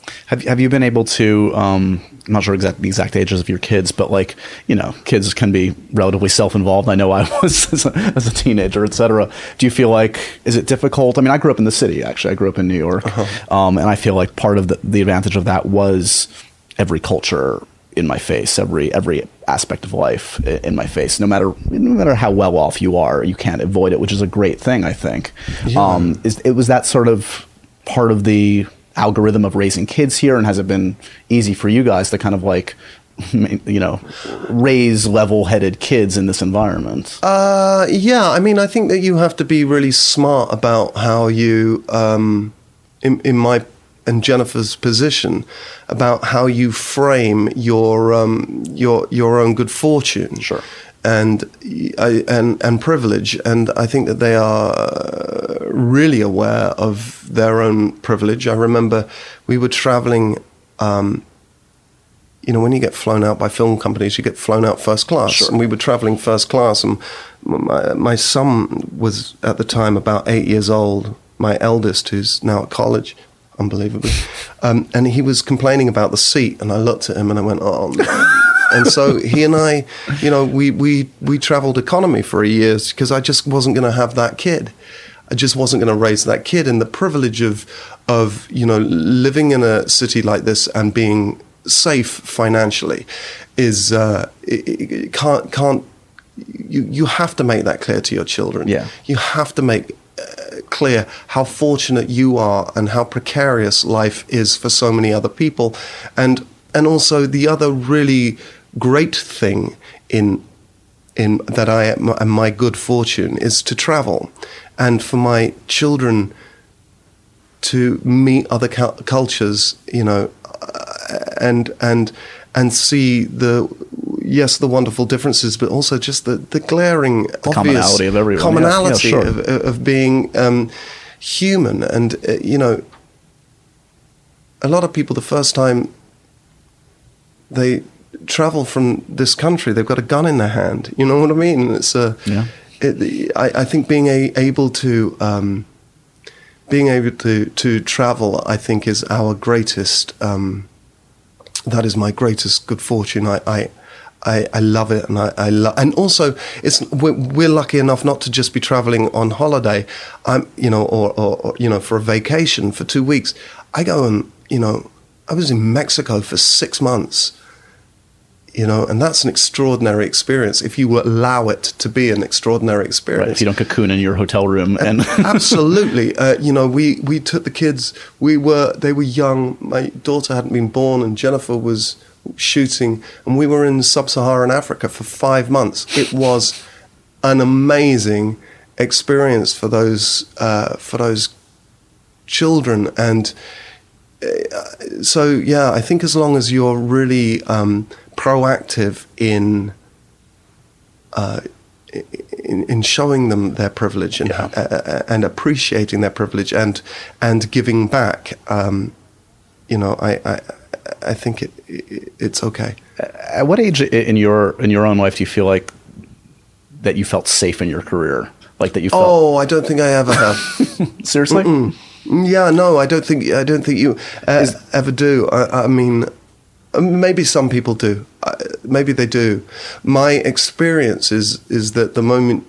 Have Have you been able to? Um, I'm not sure exact the exact ages of your kids, but like you know, kids can be relatively self-involved. I know I was as a, as a teenager, et cetera. Do you feel like is it difficult? I mean, I grew up in the city. Actually, I grew up in New York, uh-huh. um, and I feel like part of the, the advantage of that was every culture in my face, every every aspect of life in my face. No matter no matter how well off you are, you can't avoid it, which is a great thing. I think. Yeah. Um, is it was that sort of part of the algorithm of raising kids here, and has it been easy for you guys to kind of like, you know, raise level-headed kids in this environment? Uh, yeah, I mean, I think that you have to be really smart about how you, um, in, in my and Jennifer's position, about how you frame your um, your your own good fortune. Sure. And, I, and and privilege, and I think that they are really aware of their own privilege. I remember we were traveling. Um, you know, when you get flown out by film companies, you get flown out first class, sure. and we were traveling first class. And my, my son was at the time about eight years old. My eldest, who's now at college, unbelievably, um, and he was complaining about the seat, and I looked at him and I went, "Oh no." And so he and I, you know, we, we, we traveled economy for a year because I just wasn't going to have that kid. I just wasn't going to raise that kid. And the privilege of, of, you know, living in a city like this and being safe financially is, uh, it, it can't, can't, you, you have to make that clear to your children. Yeah. You have to make uh, clear how fortunate you are and how precarious life is for so many other people. And, and also the other really great thing in in that I am my good fortune is to travel, and for my children to meet other cu- cultures, you know, and and and see the yes the wonderful differences, but also just the the glaring the obvious commonality of everyone, commonality yeah. Yeah, sure. of, of being um, human, and uh, you know, a lot of people the first time they travel from this country, they've got a gun in their hand. You know what I mean? It's a. Yeah. It, I, I think being a, able to um, being able to to travel, I think, is our greatest. Um, that is my greatest good fortune. I. I I, I love it, and I, I lo- and also it's we're, we're lucky enough not to just be traveling on holiday, I'm you know, or, or, or you know, for a vacation for two weeks. I go and you know, I was in Mexico for six months. You know, and that's an extraordinary experience if you allow it to be an extraordinary experience. Right, if you don't cocoon in your hotel room. And Absolutely. Uh, you know, we, we took the kids, we were, they were young. My daughter hadn't been born and Jennifer was shooting, and we were in sub-Saharan Africa for five months. It was an amazing experience for those, uh, for those children. And uh, so, yeah, I think as long as you're really... Um, proactive in, uh, in in showing them their privilege and yeah. uh, and appreciating their privilege and and giving back, um, you know, I I, I think it, it it's okay. At what age in your in your own life do you feel like that you felt safe in your career? Like that you felt? Oh, I don't think I ever have. Seriously? Mm-mm. Yeah, no, I don't think I don't think you uh, Is, ever do. I, I mean. Maybe some people do. Uh, maybe they do. My experience is is that the moment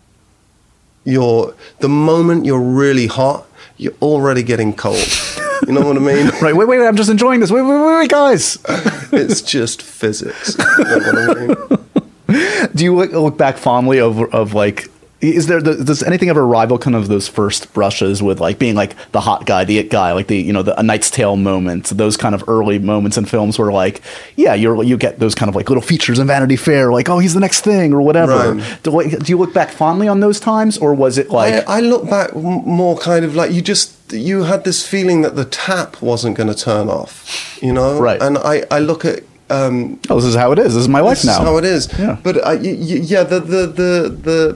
you're the moment you're really hot, you're already getting cold. You know what I mean? Right. Wait, wait, wait. I'm just enjoying this. Wait, wait, wait, wait guys. It's just physics. You know what I mean? Do you look, look back fondly of of like? Is there the, does anything ever rival kind of those first brushes with like being like the hot guy, the it guy, like the you know the A Knight's Tale moment, those kind of early moments in films where like yeah you're you get those kind of like little features in Vanity Fair, like oh he's the next thing or whatever. Right. Do, do you look back fondly on those times, or was it like I, I look back more kind of like you just you had this feeling that the tap wasn't going to turn off, you know? Right. And I I look at. Um, oh, this is how it is. This is my life this now. This is how it is. Yeah. But uh, y- y- yeah, the the the the.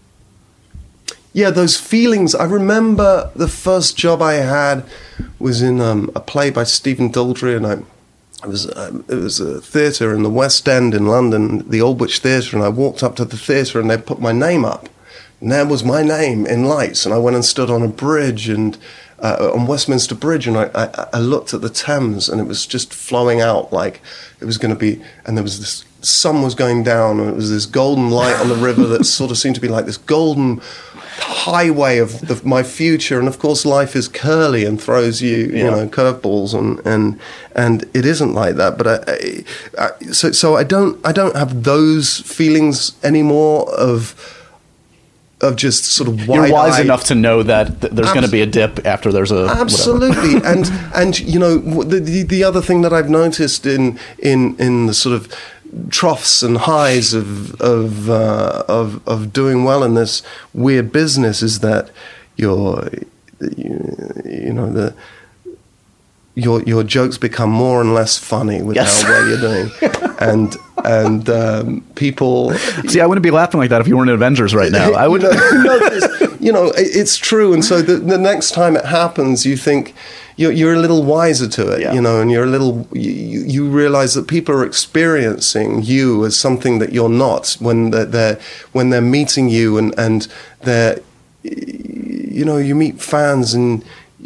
Yeah, those feelings. I remember the first job I had was in um, a play by Stephen Daldry, and I it was um, it was a theatre in the West End in London, the Aldwych Theatre, and I walked up to the theatre and they put my name up, And there was my name in lights, and I went and stood on a bridge and uh, on Westminster Bridge, and I, I, I looked at the Thames, and it was just flowing out like it was going to be, and there was this sun was going down, and it was this golden light on the river that sort of seemed to be like this golden highway of the, my future. And of course, life is curly and throws you, you Yeah. know, curveballs, and and and it isn't like that. But I, I, I, so so I don't I don't have those feelings anymore of. Of just sort of You're wise wide-eyed- enough to know that th- there's Abs- going to be a dip after there's a whatever. Absolutely, and and you know the, the the other thing that I've noticed in in in the sort of troughs and highs of of uh, of of doing well in this weird business is that your you, you know the your your jokes become more and less funny with Yes. how well you're doing, and and um, people. See, I wouldn't be laughing like that if you weren't in Avengers right now. I would. You know, no, it's, you know, it- it's true. And so the, the next time it happens, you think you're, you're a little wiser to it, Yeah. you know, and you're a little, you, you realize that people are experiencing you as something that you're not when they're, they're when they're meeting you, and, and they're, you know, you meet fans and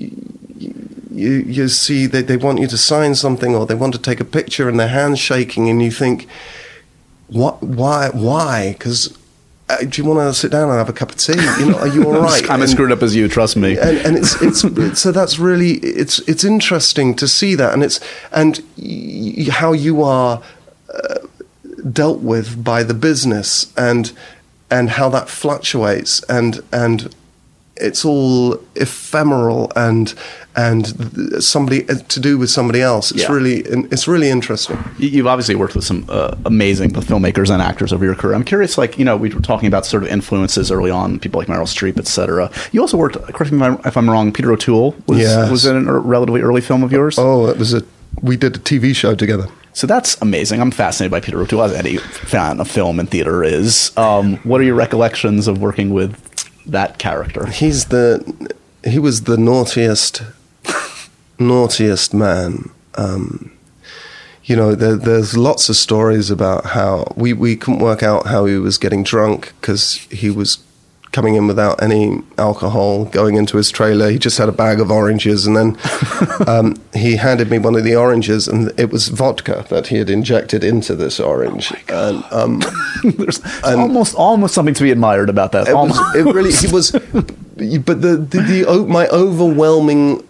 you, you see that they want you to sign something or they want to take a picture and their hands shaking, and you think, what, why, why? Because uh, do you want to sit down and have a cup of tea? You know, are you all right? I'm as And- screwed up as you. Trust me. and, and it's, it's it's so that's really it's it's interesting to see that, and it's and y- how you are uh, dealt with by the business, and and how that fluctuates, and and it's all ephemeral and and somebody to do with somebody else. It's Yeah. really it's really interesting. You- You've obviously worked with some uh, amazing filmmakers and actors over your career. I'm curious, like, you know, we were talking about sort of influences early on, people like Meryl Streep, et cetera. You also worked, correct me if I'm, if I'm wrong, Peter O'Toole was, Yes. was in a relatively early film of yours. Oh, it was a we did a T V show together. So that's amazing. I'm fascinated by Peter O'Toole, as any fan of film and theater is. Um, what are your recollections of working with that character? He's the he was the naughtiest naughtiest man. Um, you know, there, there's lots of stories about how we, we couldn't work out how he was getting drunk because he was coming in without any alcohol, going into his trailer. He just had a bag of oranges, and then um, he handed me one of the oranges, and it was vodka that he had injected into this orange. and, um, There's almost almost something to be admired about that. it, Almost. was, it really he was, but the the, the o- my overwhelming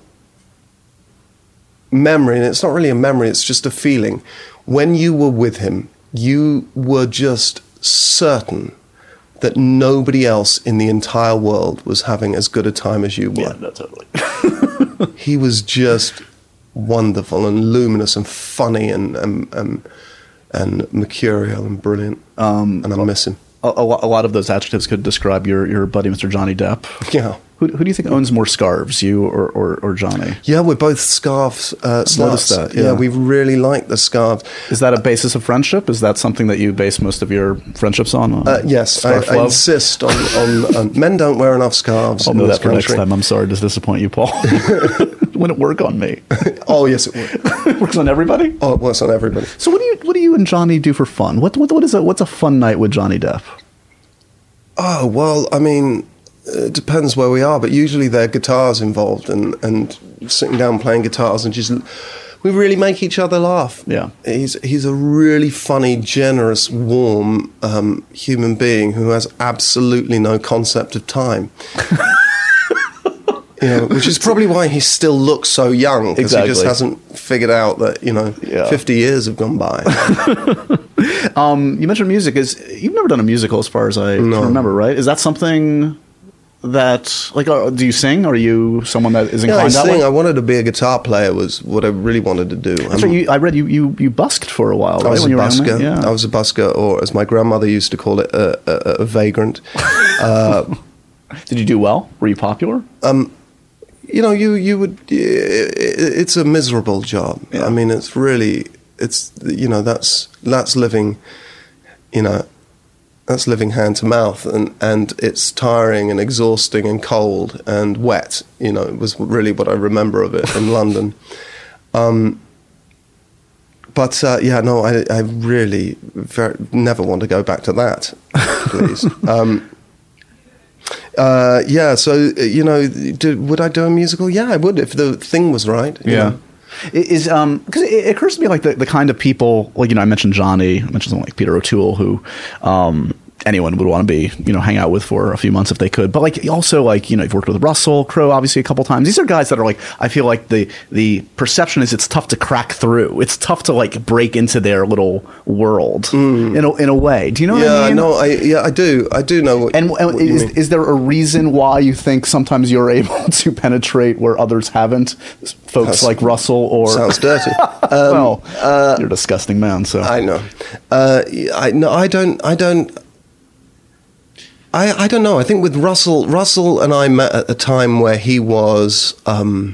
memory, and it's not really a memory, it's just a feeling. When you were with him, you were just certain that nobody else in the entire world was having as good a time as you were. Yeah, no, totally. He was just wonderful and luminous and funny and and and, and mercurial and brilliant. Um, and I miss him. a, a lo- a lot of those adjectives could describe your, your buddy, Mister Johnny Depp. Yeah. Who, who do you think owns more scarves, you or, or, or Johnny? Yeah, we're both scarves. Uh, noticed sluts. that, yeah. yeah, we really like the scarves. Is that a basis of friendship? Is that something that you base most of your friendships on? on Uh, yes, I, scarf I love? insist on, on, on men don't wear enough scarves I'll in know this that for next country. time. I'm sorry to disappoint you, Paul. Wouldn't it work on me? Oh yes, it would. It works on everybody. Oh, it works on everybody. So what do you what do you and Johnny do for fun? What what what is a what's a fun night with Johnny Depp? Oh well, I mean, it depends where we are, but usually there are guitars involved, and and sitting down playing guitars, and just we really make each other laugh. Yeah. he's he's a really funny, generous, warm um, human being who has absolutely no concept of time. You know, which is probably why he still looks so young, because he just Exactly. hasn't figured out that, you know, Yeah. fifty years have gone by. Um, you mentioned music. Is you've never done a musical, as far as I can No. remember, right? Is that something that like uh, do you sing? Are you someone that is Yeah, I inclined that sing. way? I wanted to be a guitar player was what I really wanted to do. That's right, you, I read you, you you busked for a while, right? I was a when you were young, busker. yeah. I was a busker, or as my grandmother used to call it, a, a, a vagrant. Uh, Did you do well? Were you popular? you know, you you would. It's a miserable job. Yeah. I mean, it's really, it's you know, that's that's living, you know, that's living hand to mouth, and and it's tiring and exhausting and cold and wet. You know, it was really what I remember of it in London. Um, But uh, yeah, no, I, I really very, never want to go back to that, please. um, Uh, yeah, so uh, you know, do, would I do a musical? Yeah, I would if the thing was right. you Yeah. know. Is um because it, it occurs to me like the, the kind of people, like, you know, I mentioned Johnny, I mentioned someone like Peter O'Toole, who um anyone would want to be, you know, hang out with for a few months if they could. But like also, like, you know, you've worked with Russell Crowe obviously a couple times. These are guys that are like, I feel like the the perception is it's tough to crack through. It's tough to like break into their little world mm. in a in a way. Do you know Yeah, what I mean? no, I yeah, I do. I do know what. And, what and you is, mean. is there a reason why you think sometimes you're able to penetrate where others haven't? Folks That's- like Russell or sounds dirty. Um, well, you're a disgusting man. So I know. Uh, I no, I don't. I don't. I, I don't know. I think with Russell, Russell and I met at a time where he was um,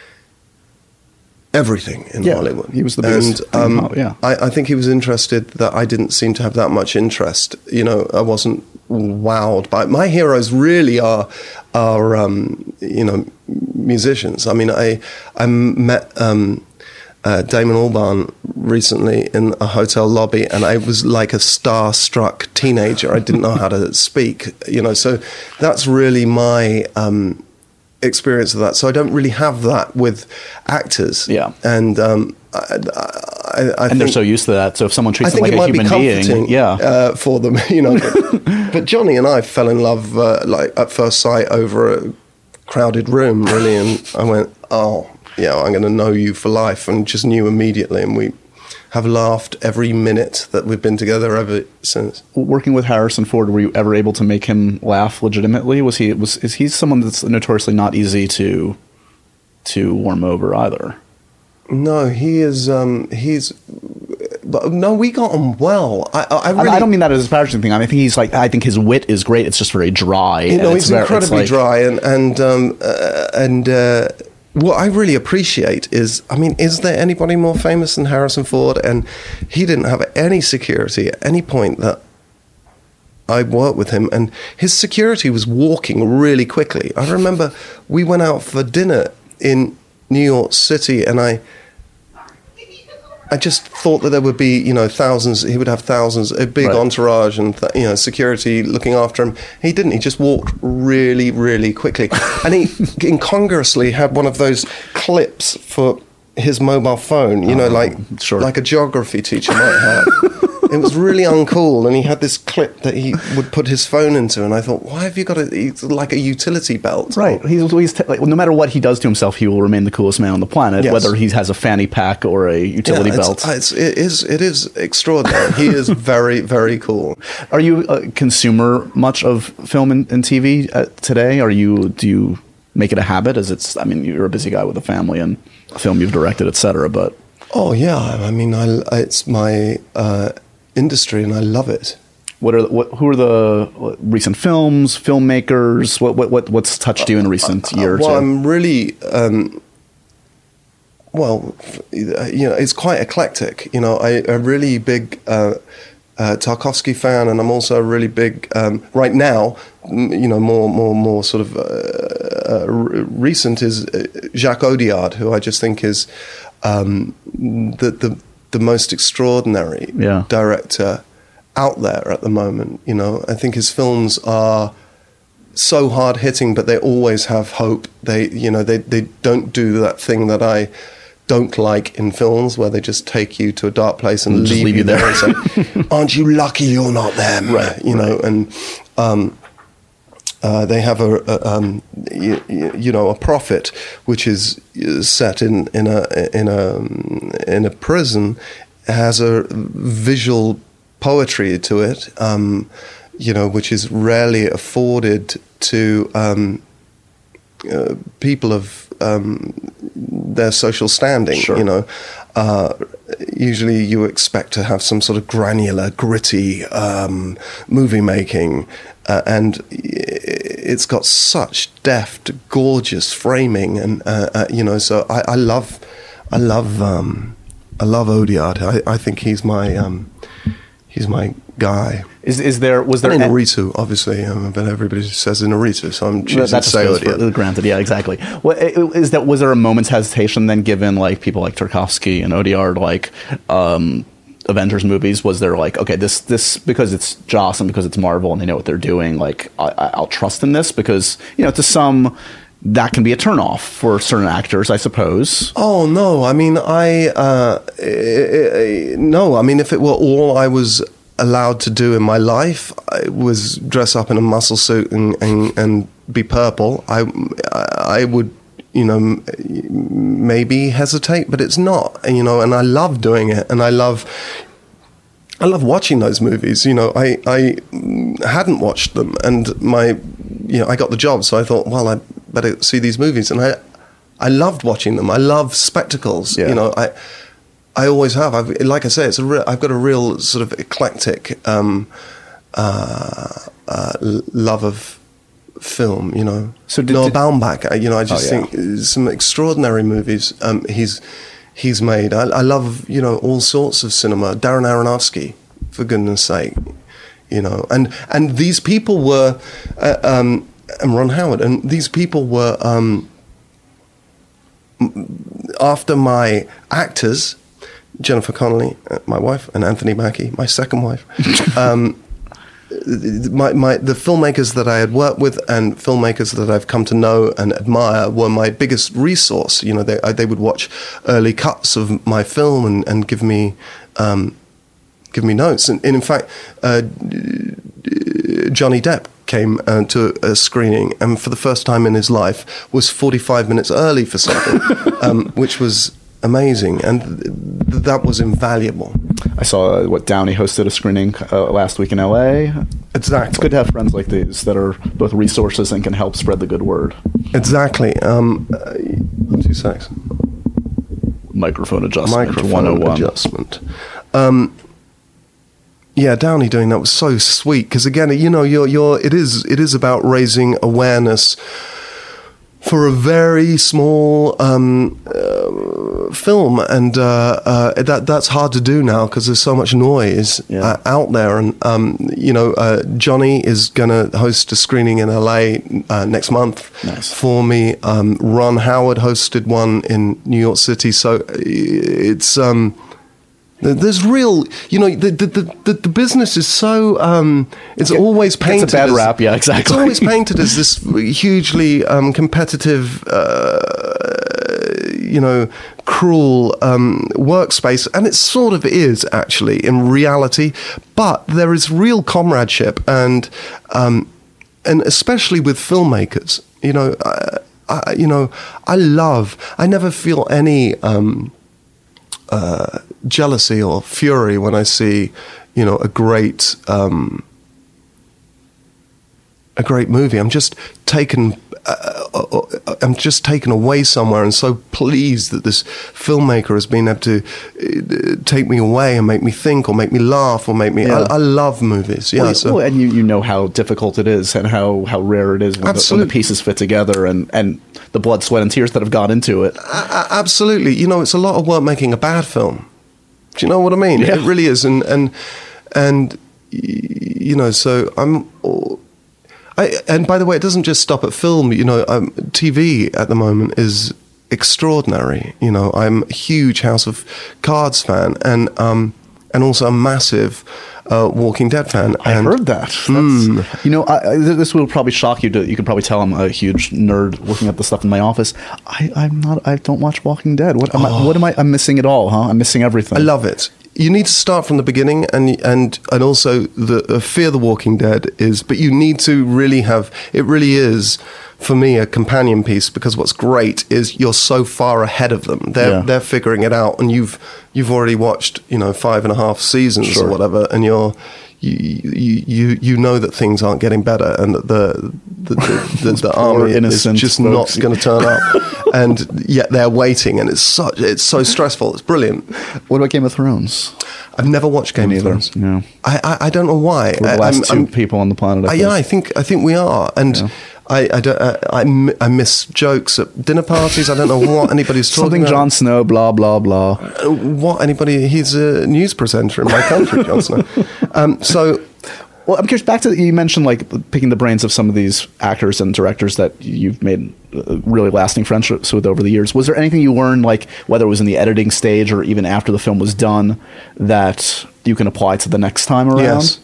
everything in Yeah, Hollywood. he was the biggest And thing in um, Hollywood, yeah. I, I think he was interested that I didn't seem to have that much interest. You know, I wasn't wowed by my heroes. Really are are um, you know, musicians. I mean, I I met. Um, Uh, Damon Albarn recently in a hotel lobby, and I was like a starstruck teenager. I didn't know how to speak, you know. So that's really my um, experience of that. So I don't really have that with actors. Yeah. and um, I, I, I and think, they're so used to that. So if someone I treats them think like it a might be human comforting, being, yeah, uh, for them, you know. But, but Johnny and I fell in love uh, like at first sight over a crowded room, really, and I went, oh. Yeah, I'm going to know you for life, and just knew immediately. And we have laughed every minute that we've been together ever since. working with Harrison Ford, were you ever able to make him laugh legitimately? Was he was is he someone that's notoriously not easy to to warm over either? No, he is. Um, he's. But no, we got on well. I, I, I really. I don't mean that as a disparaging thing. I mean, I think he's like. I think his wit is great. It's just very dry. You know, and he's it's very, incredibly it's like, dry, and and um, uh, and. Uh, What I really appreciate is, I mean, is there anybody more famous than Harrison Ford? And he didn't have any security at any point that I worked with him. And his security was walking really quickly. I remember we went out for dinner in New York City, and I I just thought that there would be, you know, thousands, he would have thousands, a big Right. entourage and, th- you know, security looking after him. He didn't. He just walked really, really quickly. And he incongruously had one of those clips for his mobile phone, you know, like, sure. like a geography teacher might have. It was really uncool, and he had this clip that he would put his phone into, and I thought, why have you got a, it's like a utility belt? Right. He's always t- like, no matter what he does to himself, he will remain the coolest man on the planet, Yes. whether he has a fanny pack or a utility Yeah, it's, belt. It's, it is it is extraordinary. He is very, very cool. Are you a consumer much of film and, and T V uh, today? Are you do you make it a habit? As it's, I mean, you're a busy guy with a family and a film you've directed, et cetera. But Oh yeah, I mean, I, it's my uh, industry, and I love it. what are what, who are the recent films, filmmakers? What what, what what's touched you in recent Uh, year or well, two? I'm really, um, well, you know, it's quite eclectic. You know, I, a really big uh, uh, Tarkovsky fan, and I'm also a really big um, right now. m- You know, more, more, more sort of uh, uh, r- recent is uh, Jacques Audiard, who I just think is um, the the the most extraordinary Yeah. director out there at the moment. You know, I think his films are so hard hitting, but they always have hope. They, you know, they, they don't do that thing that I don't like in films, where they just take you to a dark place and Just leave, leave you you there there. and say, "Aren't you lucky you're not them?" Right, You know, and um, uh, they have a, a um, you, you know, a Prophet, which is set in in a in a in a prison, has a visual poetry to it, um, you know, which is rarely afforded to um, uh, people of um, their social standing. Sure. You know, uh, usually you expect to have some sort of granular, gritty um, movie making, uh, and it's got such deft, gorgeous framing, and uh, uh, you know. So I, I love, I love, um, I love Audiard. I, I think he's my. Um, He's my guy. Is is there was there And an- Inarritu, obviously, um, but everybody says Inarritu, so I'm That- choosing that to just say goes for- Audiard. granted, yeah, exactly. What is that? Was there a moment's hesitation then, given like people like Tarkovsky and Audiard, like um, Avengers movies? Was there like, okay, this this because it's Joss and because it's Marvel and they know what they're doing, like I, I'll trust in this? Because, you know, to some that can be a turnoff for certain actors, I suppose. Oh no, I mean I uh, no, I mean if it were all I was allowed to do in my life, I was dress up in a muscle suit and and, and be purple, I I would, you know, maybe hesitate, but it's not, you know, and I love doing it, and I love, I love watching those movies. You know, I, I hadn't watched them, and my, you know, I got the job, so I thought, well, I better see these movies, and I, I loved watching them. I love spectacles. Yeah. You know, I, I always have. I've, like I say, it's a re- I've got a real sort of eclectic um, uh, uh, love of film, you know. So did, Noah did, Baumbach, you know, I just oh, yeah. think some extraordinary movies um, he's he's made. I, I love, you know, all sorts of cinema. Darren Aronofsky, for goodness sake, you know. And and these people were, uh, um, and Ron Howard, and these people were um, after my actors, Jennifer Connelly, my wife, and Anthony Mackie, my second wife. um, My, my, the filmmakers that I had worked with and filmmakers that I've come to know and admire were my biggest resource. You know, they they would watch early cuts of my film and, and give me um, give me notes. And, and in fact, uh, Johnny Depp came uh, to a screening and for the first time in his life was forty-five minutes early for something, um, which was amazing, and th- that was invaluable. I saw uh, what Downey hosted a screening uh, last week in L A. Exactly. It's good to have friends like these that are both resources and can help spread the good word. Exactly. Um, uh, two seconds. Microphone adjustment. Microphone one oh one. adjustment. Um, yeah, Downey doing that was so sweet because again, you know, you're you're it is it is about raising awareness for a very small um, uh, film, and uh, uh, that that's hard to do now because there's so much noise yeah. uh, out there. And um, you know, uh, Johnny is going to host a screening in L A uh, next month nice. for me. Um, Ron Howard hosted one in New York City, so it's. Um, There's real, you know, the the, the, the business is so, um, it's Get, always painted it's a bad as, rap, yeah, exactly. It's always painted as this hugely um, competitive, uh, you know, cruel um, workspace, and it sort of is actually in reality, but there is real comradeship, and um, and especially with filmmakers, you know, I, I, you know, I love, I never feel any... Um, Uh, jealousy or fury when I see, you know, a great um, a great movie. I'm just taken. Uh, uh, I'm just taken away somewhere, and so pleased that this filmmaker has been able to uh, take me away and make me think, or make me laugh, or make me. Yeah. I, I love movies. Yeah, well, so. well, and you, you know how difficult it is, and how, how rare it is when the, when the pieces fit together, and, and the blood, sweat, and tears that have gone into it. Uh, absolutely, you know, it's a lot of work making a bad film. Do you know what I mean? Yeah. It really is, and and and you know, so I'm. I, and by the way, it doesn't just stop at film. You know, um, T V at the moment is extraordinary. You know, I'm a huge House of Cards fan, and um, and also a massive uh, Walking Dead fan. I and, heard that. That's, mm. You know, I, I, this will probably shock you. To, you can probably tell I'm a huge nerd looking at the stuff in my office. I, I'm not. I don't watch Walking Dead. What am, oh. I, what am I? I'm missing it all, huh? I'm missing everything. I love it. You need to start from the beginning, and and and also the uh, Fear the Walking Dead is, but you need to really have. It really is, for me, a companion piece, because what's great is you're so far ahead of them. They're yeah. they're figuring it out, and you've you've already watched, you know, five and a half seasons sure. or whatever, and you're. You, you you know that things aren't getting better, and that the the, the, the, the army is just folks. not going to turn up, and yet they're waiting, and it's so it's so stressful. It's brilliant. What about Game of Thrones? I've never watched Game Me of Thrones. No, I, I I don't know why. We're the last I'm, 2 I'm, people on the planet. I I, yeah, I think I think we are, and. Yeah. I I, don't, I I miss jokes at dinner parties. I don't know what anybody's talking Something about. Jon Snow, blah blah blah. What anybody? He's a news presenter in my country, Jon Snow. Um, so Well, I'm curious. Back to you mentioned like picking the brains of some of these actors and directors that you've made uh, really lasting friendships with over the years. Was there anything you learned, like whether it was in the editing stage or even after the film was done, that you can apply to the next time around? Yes.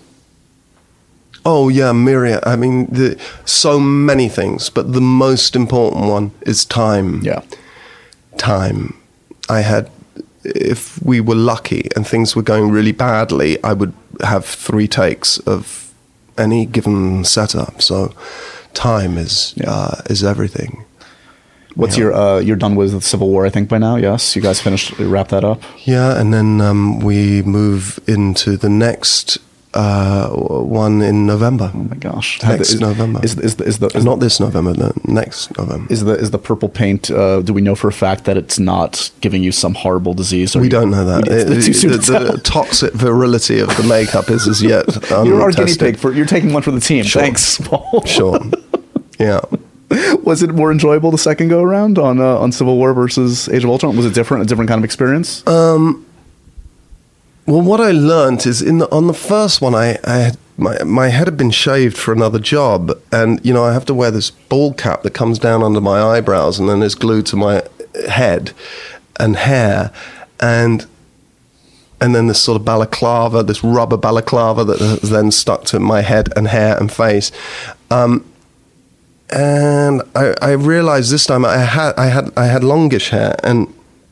Oh yeah, myriad. I mean, the, so many things, but the most important one is time. Yeah. Time. I had, if we were lucky and things were going really badly, I would have three takes of any given setup. So time is Yeah. uh, is everything. What's Yeah. your uh, you're done with Civil War, I think, by now? Yes, you guys finished, wrap that up. Yeah, and then um, we move into the next uh, one in November. Oh my gosh! Next is, November. Is, is, is the is Not this November, no, next November. Is the is the purple paint? Uh, do we know for a fact that it's not giving you some horrible disease? Or We you- don't know that. we- it's- it's too soon the, to tell. the toxic virility of the makeup is as yet untested. You're our guinea pig. For, you're taking one for the team. Sure. Thanks, Paul. Sure. Yeah. Was it more enjoyable the second go around on uh, on Civil War versus Age of Ultron? Was it different? A different kind of experience? Um, well, what I learned is in the, on the first one, I, I had, my my head had been shaved for another job, and you know I have to wear this bald cap that comes down under my eyebrows and then is glued to my head and hair, and and then this sort of balaclava, this rubber balaclava that is then stuck to my head and hair and face. Um, and I, I realized this time I had I had I had longish hair, and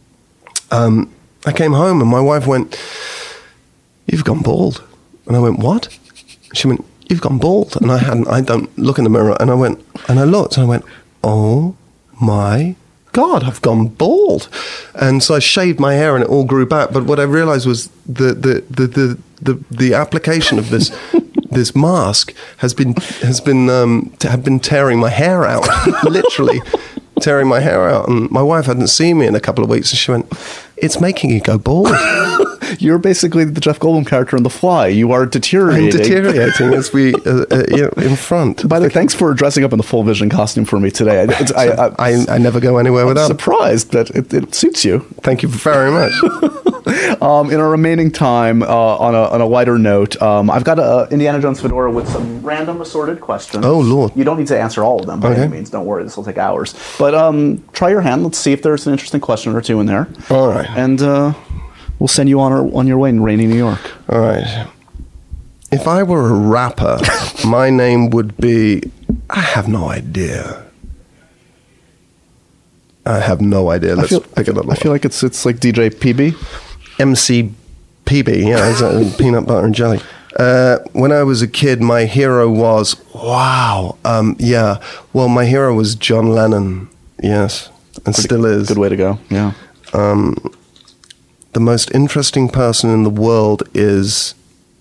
um, I came home and my wife went, "You've gone bald," and I went, "What?" She went, "You've gone bald," and I hadn't. I don't look in the mirror, and I went, and I looked, and I went, "Oh my God, I've gone bald," and so I shaved my hair, and it all grew back. But what I realized was the the the the the, the application of this. This mask has been has been um, t- have been tearing my hair out, literally tearing my hair out. And my wife hadn't seen me in a couple of weeks, and she went, "It's making you go bald." You're basically the Jeff Goldblum character in The Fly. You are deteriorating. I'm deteriorating as we uh, uh, you know, in front. By the way, thanks for dressing up in the full vision costume for me today. I, it's, I, I, I, I never go anywhere I'm without. surprised that it, it suits you. Thank you very much. Um, in our remaining time, uh, on, a, on a lighter note, um, I've got a Indiana Jones fedora with some random assorted questions. Oh, Lord. You don't need to answer all of them by Okay. any means. Don't worry, this will take hours. But um, try your hand. Let's see if there's an interesting question or two in there. All right. And uh, we'll send you on, our, on your way in rainy New York. All right. If I were a rapper, my name would be. I have no idea. I have no idea. Let's I feel, pick another I feel one. like it's it's like D J P B. M C P B, yeah, exactly. Peanut butter and jelly. Uh, when I was a kid, my hero was wow. Um, yeah, well, my hero was John Lennon. Yes, and still is. Good way to go. Yeah. The most interesting person in the world is.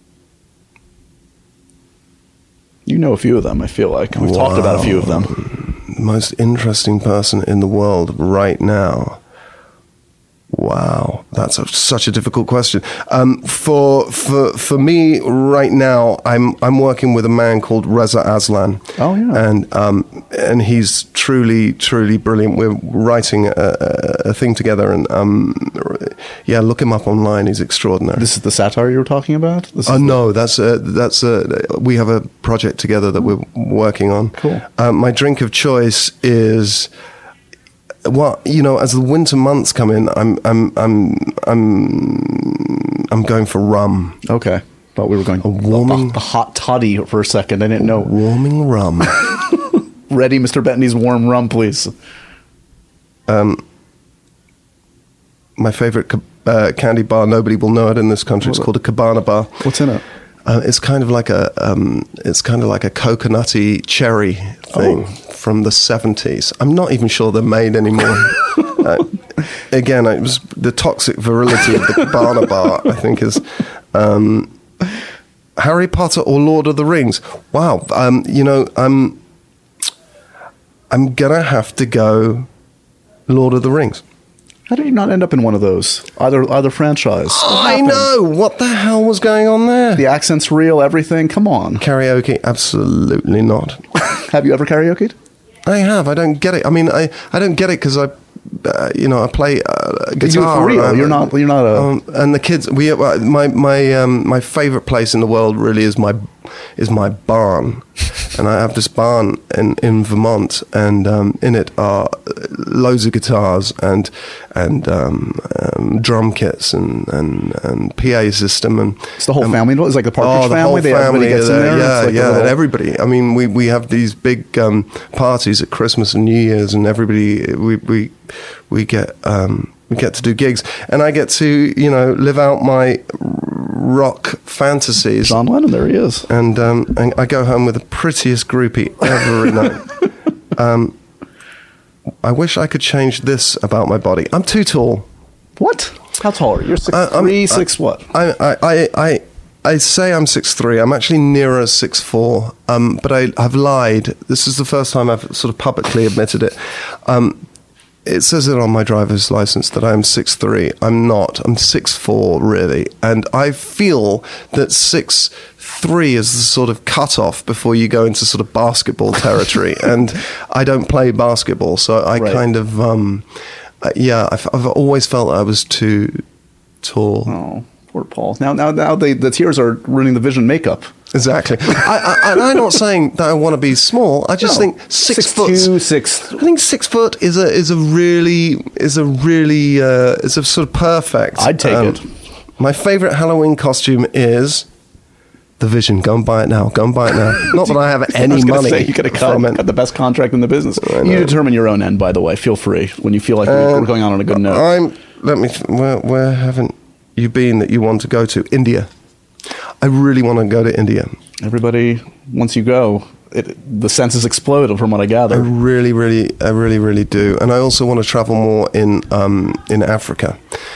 You know a few of them, I feel like. We've talked about a few of them. Most interesting person in the world right now. Wow, that's a, such a difficult question. Um, for for for me right now, I'm I'm working with a man called Reza Aslan. Oh, yeah. and um, and he's truly truly brilliant. We're writing a, a, a thing together, and um, yeah, look him up online. He's extraordinary. This is the satire you were talking about? This Oh is no, that's a, that's a, we have a project together that we're working on. Cool. Um, my drink of choice is, well, you know, as the winter months come in, I'm I'm I'm I'm I'm going for rum. the, okay. Thought we were going A warming- the, the hot toddy for a second. I didn't know. Warming rum. Ready, Mister Bettany's warm rum, please. My favorite ca- uh, candy bar. Nobody will know it in this country. It's called a Cabana bar. What's in it? Uh, it's kind of like a um, it's kind of like a coconutty cherry thing from the seventies. I'm not even sure they're made anymore. uh, again, it was the toxic virility of the Cabana bar. I think is um, Harry Potter or Lord of the Rings. Wow, um, you know, I'm I'm gonna have to go Lord of the Rings. How did you not end up in one of those? Either either franchise. What I happened? know what the hell was going on there. The accent's real, everything. Come on. Karaoke, absolutely not. Have you ever karaoke'd? I have. I don't get it. I mean, I, I don't get it because I uh, you know, I play uh, guitar. You do it for real. Um, You're not. You're not a. Um, and the kids, we uh, my my um, my favorite place in the world really is my is my barn, and I have this barn in, in Vermont, and um, in it are loads of guitars and and um, um, drum kits and, and and P A system, and it's the whole um, family. It's like the Partridge oh, the family. Whole They, family everybody gets in there. Yeah, It's like a yeah, little- and everybody. I mean, we, we have these big um, parties at Christmas and New Year's, and everybody we we we get. Um, We get to do gigs, and I get to, you know, live out my rock fantasies. John Lennon, there he is. And, um, and I go home with the prettiest groupie every night. Um, I wish I could change this about my body. I'm too tall. What? How tall are you? You're six I- I'm- three, I- six what? I, I, I, I, I say I'm six three. I'm actually nearer six four. Um, but I, I've lied. This is the first time I've sort of publicly admitted it. Um, It says it on my driver's license that I'm six three. I'm not. I'm six four, really. And I feel that six three is the sort of cutoff before you go into sort of basketball territory. And I don't play basketball, so I Right. kind of, um, uh, yeah, I've, I've always felt I was too tall. Oh, poor Paul. Now, now, now they, the tears are ruining the Vision makeup. Exactly. I, I, and I'm not saying that I want to be small. I just No. think six, Six foot. two, six- I think six foot is a is a really is a really uh, is a sort of perfect. I'd take it. My favorite Halloween costume is the Vision. Go and buy it now. Go and buy it now. Not that I have I any was gonna money say, you could have cut, from it. cut the best contract in the business. I You know. determine your own end, by the way. Feel free when you feel like we're, Um, we're going on on a good note. I'm. Let me. Th- where where haven't you been that you want to go to? India. I really want to go to India. Everybody, once you go, it, the senses explode from what I I gather. really, really, I really, really do, and I also want to travel more in um, in Africa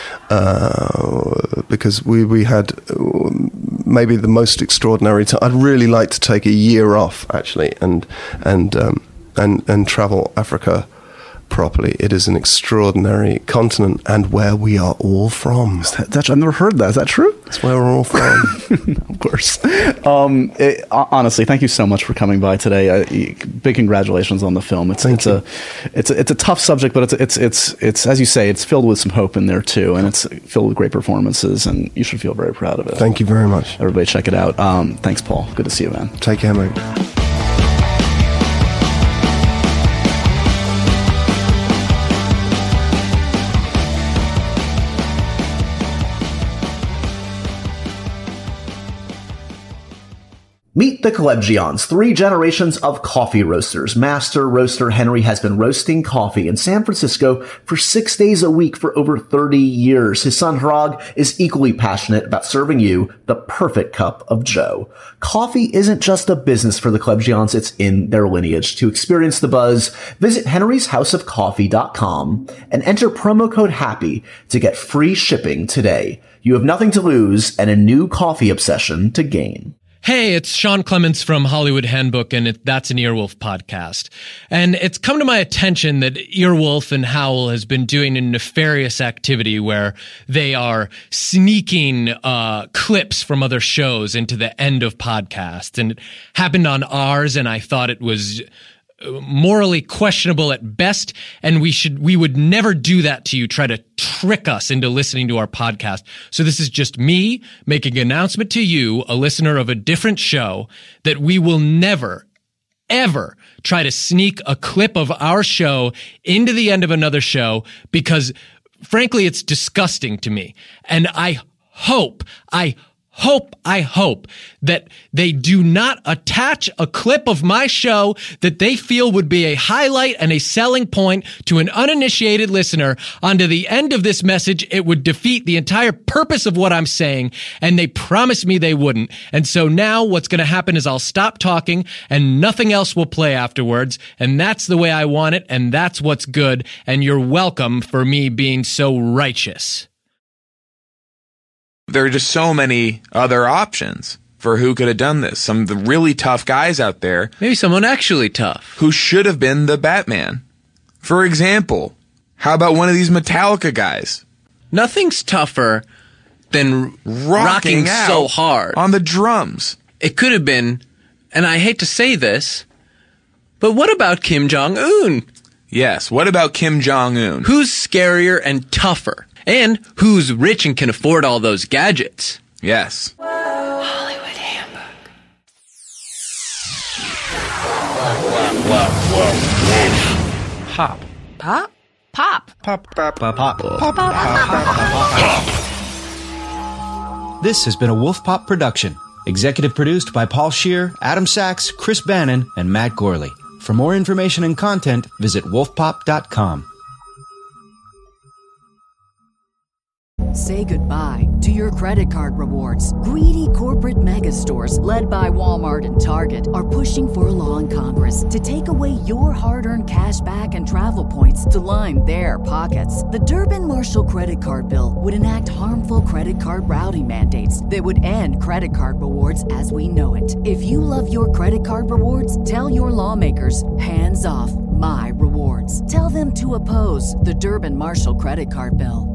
uh, because we we had uh, maybe the most extraordinary time. I'd really like to take a year off actually, and and um, and and travel Africa properly. It is an extraordinary continent, and where we are all from. That- that's, I've never heard that. Is that true? That's where we're all from. Of course. Um, it, honestly, thank you so much for coming by today. Uh, big congratulations on the film. It's Thank it's you. a it's a, it's a tough subject, but it's it's it's it's as you say, it's filled with some hope in there too, and it's filled with great performances, and you should feel very proud of it. Thank you very much. Everybody, check it out. Um, thanks, Paul. Good to see you, man. Take care, mate. Meet the Collegians, three generations of coffee roasters. Master Roaster Henry has been roasting coffee in San Francisco for six days a week for over thirty years. His son Hrog is equally passionate about serving you the perfect cup of joe. Coffee isn't just a business for the Collegians, it's in their lineage. To experience the buzz, visit henrys house of coffee dot com and enter promo code HAPPY to get free shipping today. You have nothing to lose and a new coffee obsession to gain. Hey, it's Sean Clements from Hollywood Handbook, and it, that's an Earwolf podcast. And it's come to my attention that Earwolf and Howl has been doing a nefarious activity where they are sneaking uh, clips from other shows into the end of podcasts. And it happened on ours, and I thought it was morally questionable at best, and we should we would never do that to you, try to trick us into listening to our podcast. So this is just me making an announcement to you, a listener of a different show, that we will never ever try to sneak a clip of our show into the end of another show, because frankly it's disgusting to me. And I hope I Hope, I hope that they do not attach a clip of my show that they feel would be a highlight and a selling point to an uninitiated listener onto the end of this message. It would defeat the entire purpose of what I'm saying, and they promised me they wouldn't. And so now what's going to happen is I'll stop talking and nothing else will play afterwards. And that's the way I want it, and that's what's good. And you're welcome for me being so righteous. There are just so many other options for who could have done this. Some of the really tough guys out there Maybe someone actually tough. who should have been the Batman. For example, how about one of these Metallica guys Nothing's tougher than rocking, rocking out so hard. on the drums? It could have been, and I hate to say this, but what about Kim Jong-un? Yes, what about Kim Jong-un? Who's scarier and tougher? And who's rich and can afford all those gadgets? Yes. Hollywood Handbook. Pop. Pop? Pop. Pop. Pop. Pop. Pop. Pop. This has been a Wolf Pop production. Executive produced by Paul Scheer, Adam Sachs, Chris Bannon, and Matt Gorley. For more information and content, visit wolf pop dot com. Say goodbye to your credit card rewards. Greedy corporate mega stores, led by Walmart and Target, are pushing for a law in Congress to take away your hard-earned cash back and travel points to line their pockets. The Durbin-Marshall credit card bill would enact harmful credit card routing mandates that would end credit card rewards as we know it. If you love your credit card rewards, tell your lawmakers, hands off my rewards. Tell them to oppose the Durbin-Marshall credit card bill.